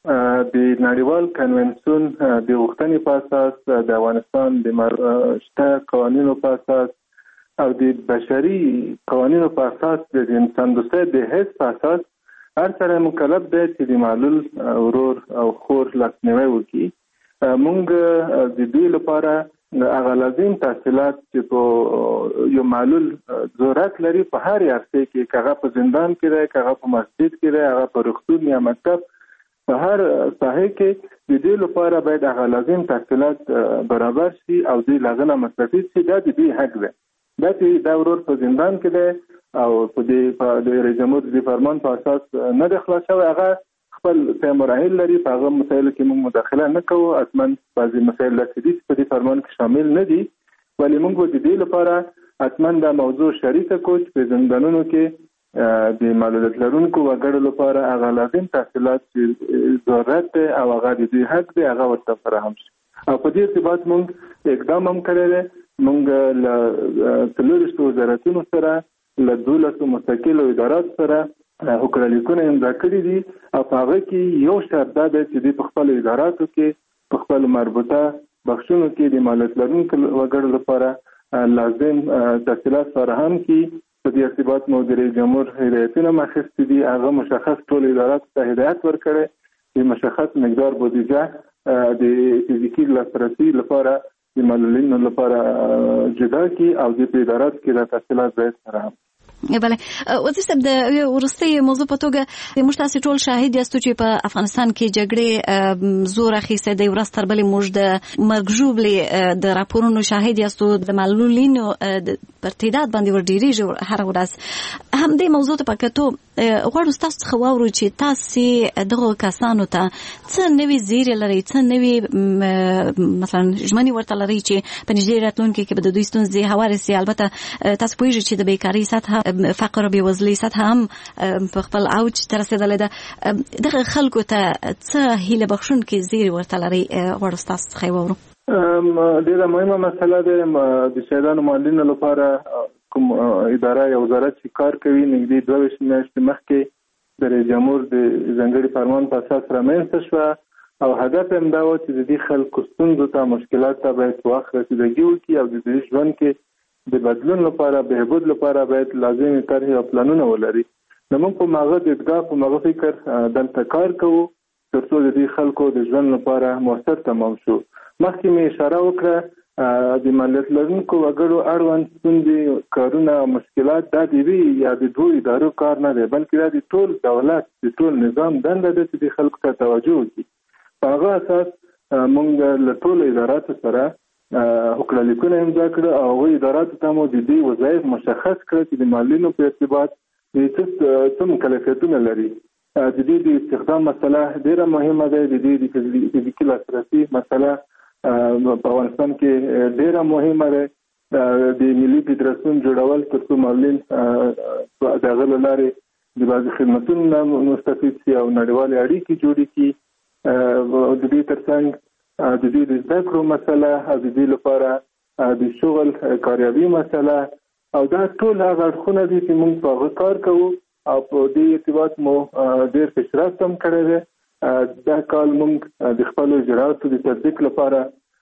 د نړیوال کنونسیون د غوښتنې په اساس د افغانستان د شته قوانینو په اساس او د بشري قوانینو په اساس د انسان دوستۍ د حس په اساس هر سره مکلف دی چې د معلول ورور او خور لاسنیوی وکړي. مونږ د دوی لپاره هغه لازم تحصیلات چې په یو معلول ضرورت لري په هر عرصه کې، هغه په زندان کې دی، هغه په مسجد کې دی، هغه په روغتون یا مکتب، په هر ساحه کې د دې لپاره باید هغه لازم تحصیلات برابر شي او دوی لازم مستفید شي. دا د دوی حق دی. دا چې دا ورور په زندان کې دی او په دې په د رئیس جمهور د فرمان په اساس نه د خلاص شوی، هغه خپل څه مراحل لري. په هغه مسایلو کې موږ مداخله نه کوو. اصلا بعضي مسایل چې دي په دې فرمان کې شامل نه دي، ولی موږ د دې لپاره اصلا دا موضوع شریکه کوو چې په زندانونو کې د معلولیت لرونکو وګړو لپاره هغه لازم تحصیلات چې ضرورت دی او هغه د دوی حق دی هغه ورته فراهم شي. او په دې ارتباط موږ اقدام هم کړی دی. موږ له څلورویشتو وزارتونو سره له دولسو مستقلو اداراتو سره هوکړه لیکونه امضا کړي دي او په هغه کې یو شرط دا دی چې دوی په خپلو اداراتو کې په خپلو مربوطه بخشونو کې د معلولیت لرونکو وګړو لپاره لازم تحصیلات فراهم کړي. په دې ارتباط مو د رئیس جمهور هدایتونه هم اخیستي دي. هغه مشخص ټولو اداراتو ته هدایت ورکړی چې مشخص مقدار بودیجه د فزیکي لاسرسي لپاره د معلولینو لپاره جدا کړي او د په اداراتو کې د تحصیلات باید فراهم. بله وزیر صاحب د ورستي موضوع په توګه موږ تاسو ټول شاهد یاستو چې په افغانستان کې جګړې زور اخیسته د ورځ تر بلې موږ د مرګ ژوبلې د راپورونو شاهد یاستو د معلولینو پر تعداد باندې ور ډیریږي هر ورځ هم دې موضوع ته پکاتو غواړو تاسو څخه واورو چې تاسو دغه کسانو ته څه نوي زیری لري څه نوي مثلا ژمنې ورته لري چې په نږدې راتلونکي کې به د دوی ستونزې هوارې سي. البته تاسو پوهیږئ چې د بیکارۍ سطح فقر او بېوزلۍ سطح هم په خپل اوج ته رسېدلې ده. دغه خلکو ته څه هیله بخښونکي زیری ورته لري غواړو تاسو څخه واورو. ډېره مهمه مسله ده د شهیدانو معلولینو لپاره کوم اداره یا وزارت چې کار کوي نږدې دوه ویشت میاشتې مخکې د رئیس جمهور د ځانګړي فرمان په اساس رامنځته شوه او هدف هم دا و چې د دې خلکو ستونزو ته مشکلات ته باید وخت رسیدګي وکړي او د دې ژوند کې د بدلون لپاره بهبود لپاره باید لازمي طرحې او پلانونه ولري. نو موږ په ماغه دیدګاه په ماغه فکر دلته کار کوو ترڅو د دې خلکو د ژوند لپاره موثر تمام شو. مخکې مې اشاره وکړه د مالیات لرونکو وګړو اړوند ستونزې کارونه مشکلات دا د وی یا د دوه ادارو کار نه دی بلکې دا د ټول دولت د ټول نظام دنده ده چې د خلکو ته توجه وکړي. په هغه اساس موږ له ټولو اداراتو سره حکم لیکونه امضا کړه او هغوی اداراتو ته مو د دې وظایف مشخص کړه چې د معلولینو په ارتباط د څه مکلفیتونه لري. د دې د استخدام مسله ډېره مهمه ده. د دې د فزیکي لاسرسي مسله په افغانستان کې ډېره مهمه ده. د ملي فدراسیون جوړول ترڅو معلولین د هغه له لارې د بعضې خدمتونو نه مستفید شي او نړیوالې اړیکې جوړې کړي. د دې ترڅنګ د دې د زده کړو مسله او د دې لپاره د شغل کاریابي مسله او دا ټول هغه اړخونه دي چې موږ په هغه کار کوو او په دې ارتباط مو ډېر پیشرفت هم کړی دی. دا کال موږ د خپلو اجرااتو د تطبیق لپاره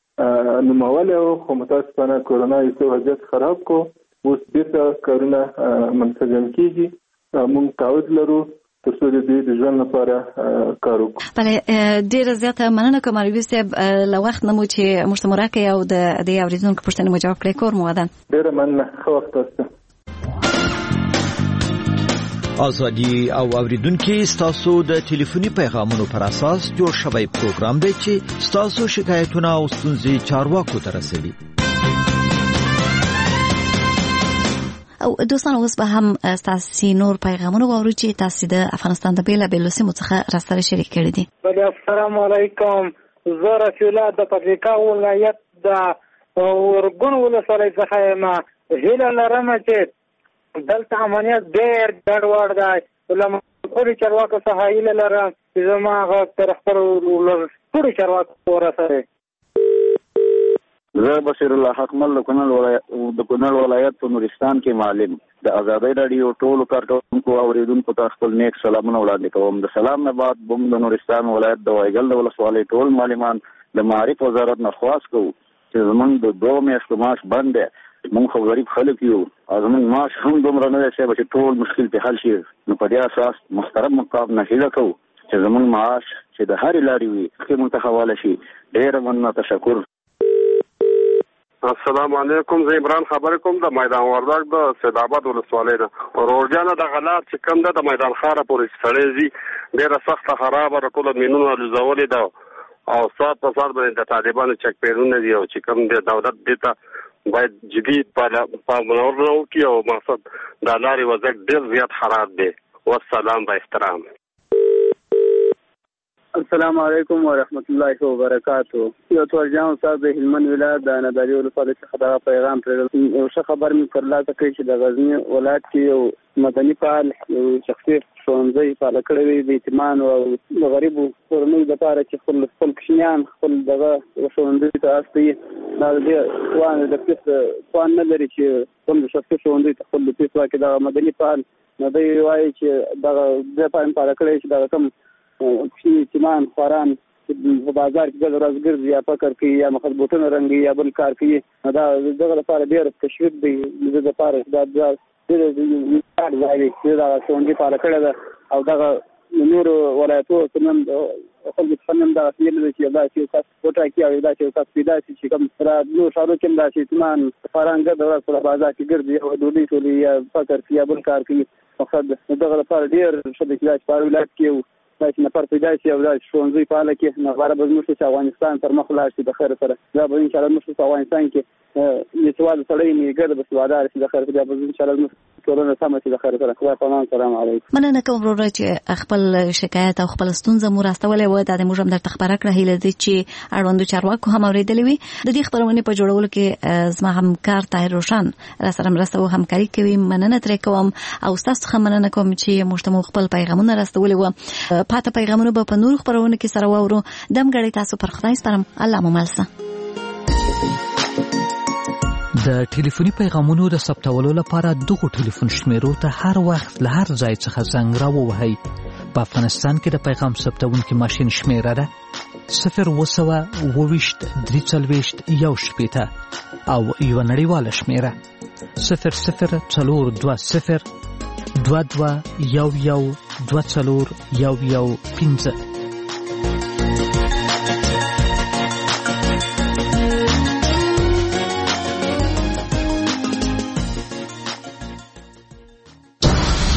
نومولی وو خو متاسفانه کورونا یې څه وضعیت خراب کو. اوس بیرته کارونه منسجم کېږي. موږ تعهد لرو ترڅو د دې د ژوند لپاره کار وکړو. بله ډېره زیاته مننه کوم مولوي صاحب له وخت نه مو چې موږ ته مو راکړئ او د دې اورېدونکو پوښتنې مو جواب کړئ. کور مو ودان. ډېره مننه. ښه وخت تاسو. ازادي او اوریدونکو ستاسو د ټلیفوني پیغامونو پر اساس جوړ شوی پروګرام دی چې ستاسو شکایتونه او ستونزې چارواکو ته رسوي. او دوستان اوس به هم تاسو نور پیغامونه واورو چې تاسو د افغانستان د بیل بیل سیمو څخه راستره شریک کړی دي. بله السلام علیکم. زه رفیع الله د پکتیکا ولایت د ورګون ولسوالۍ څخه یم. هیله لرم چې دلته امنیت ډېر ګډوډ دی. له ټولو چارواکو څخه هیله لرم چې زما غږ تر خپلو ټولو چارواکو ورسوي. زه بشیر الله حکمل د کونړ ولایت د کونړ ولایت په نورستان کې معلم د ازادۍ راډیو ټولو کارکونکو او اوریدونکو ته خپل نیک سلامونه وړاندې کوم. د سلام نه بعد بم د نورستان ولایت د وایګل د ولسوالۍ ټول معلمان د معارف وزارت نه خواست کوو چې زمونږ د دوه میاشتو معاش بند دی. موږ خو غریب خلک یو او زمونږ معاش هم دومره نه دی چې ټول مشکل پې حل شي. نو په دې اساس محترم مقام نه هیله کوو چې زمونږ معاش چې د هرې لارې وي ښې موږ ته حواله شي. ډېره مننه. تشکر. السلام علیکم. زه عمران خبرې کوم د میدان وردګ د سید آباد ولسوالۍ نه. روډیانه د غلات چې کوم ده د میدان ښاره پورې سړی ځي ډېره سخته خرابه ده. ټوله مینونه لوځولې ده او ساعت په ساعت باندې د طالبانو چک پیرونه دي او چې کوم دی دولت دې ته باید جدي پاملرنه وکړي او مقصد د لارې وضعیت ډېر زیات خراب دی. والسلام با احترام. السلام علیکم ورحمت الله وبرکاتو. یو تورجان صاحب د هلمند ولایت د نادری ولسوالۍ څخه دا پیغام پرېږدم. یو ښه خبر مې ترلاسه کړی چې د غزني ولایت کې یو مدني فعال یو شخصي ښوونځی فعاله کړی وي د یتیمانو او د غریبو کورنیو لپاره چې خپل خپل کوچنیان خپل دغه ښوونځي ته استوي. دا د دې توان د پیس توان نه لري چې خپل شخصي ښوونځي ته خپل پیس واکړي. دغه مدني فعال نو دی وایي چې دغه دې فعال فعاله کړی چې دغه کوم یتیمان خواران په بازار کې ګل ورځ ګرځي یا فکر کوي یا مخ بوټونه رنګي یا بل کار کوي. دا دغه لپاره ډېر تشویق دی. د لپاره دا د ډېر ځای دی چې دا څنګه فعال کړی ده او دغه نور ولایتو ترمن خلک څنګه دا سیل چې دا چې تاسو وټاکي او دا چې تاسو پیدا شي چې کوم سره نو شارو کې دا چې تمان فرانګ د ورځ بازار کې ګرځي او دوی ټولي یا فکر یا بل کار کوي مقصد دغه لپاره ډیر شته چې په ولایت کې چې نفر پیدا شي او دا شونځي په اړه کې نه غواړم به موږ چې افغانستان تر مخ لاړ شي د خیر سره دا به ان شاء الله موږ په افغانستان کې یو سوال سره نه ګرځي به سوادار شي د خیر سره به ان شاء الله موږ ټولنه سم شي د خیر سره خدای پامان سلام علیکم مننه کوم ورور چې خپل شکایت او خپل ستونزه مو راستولې و د موږ هم در تخبره کړه هیله دي چې اړوندو چارواکو هم اوریدلې وي د دې خبرونه په جوړولو کې زما همکار طاهر روشن را سره مرسته او همکاري کوي مننه ترې کوم او تاسو هم مننه کوم چې موږ خپل پیغامونه راستولې و پاته پیغامونه به په نور خبرونه کې سره وورو دم غړي تاسو پر خدای سپارم الله مو ملسه د ټلیفوني پیغامونو د ثبتولو لپاره دغه ټلیفون شمیرو ته هر وخت له هر ځای څخه زنګ راووهئ. په افغانستان کې د پیغام ثبتونکي ماشین شمیره ده صفر اوه سوه اوه ویشت درې څلوېښت یو شپېته او یوه نړیواله شمیره صفر صفر څلور دوه صفر دوه دوه یو یو دوه څلور یو یو پنځه.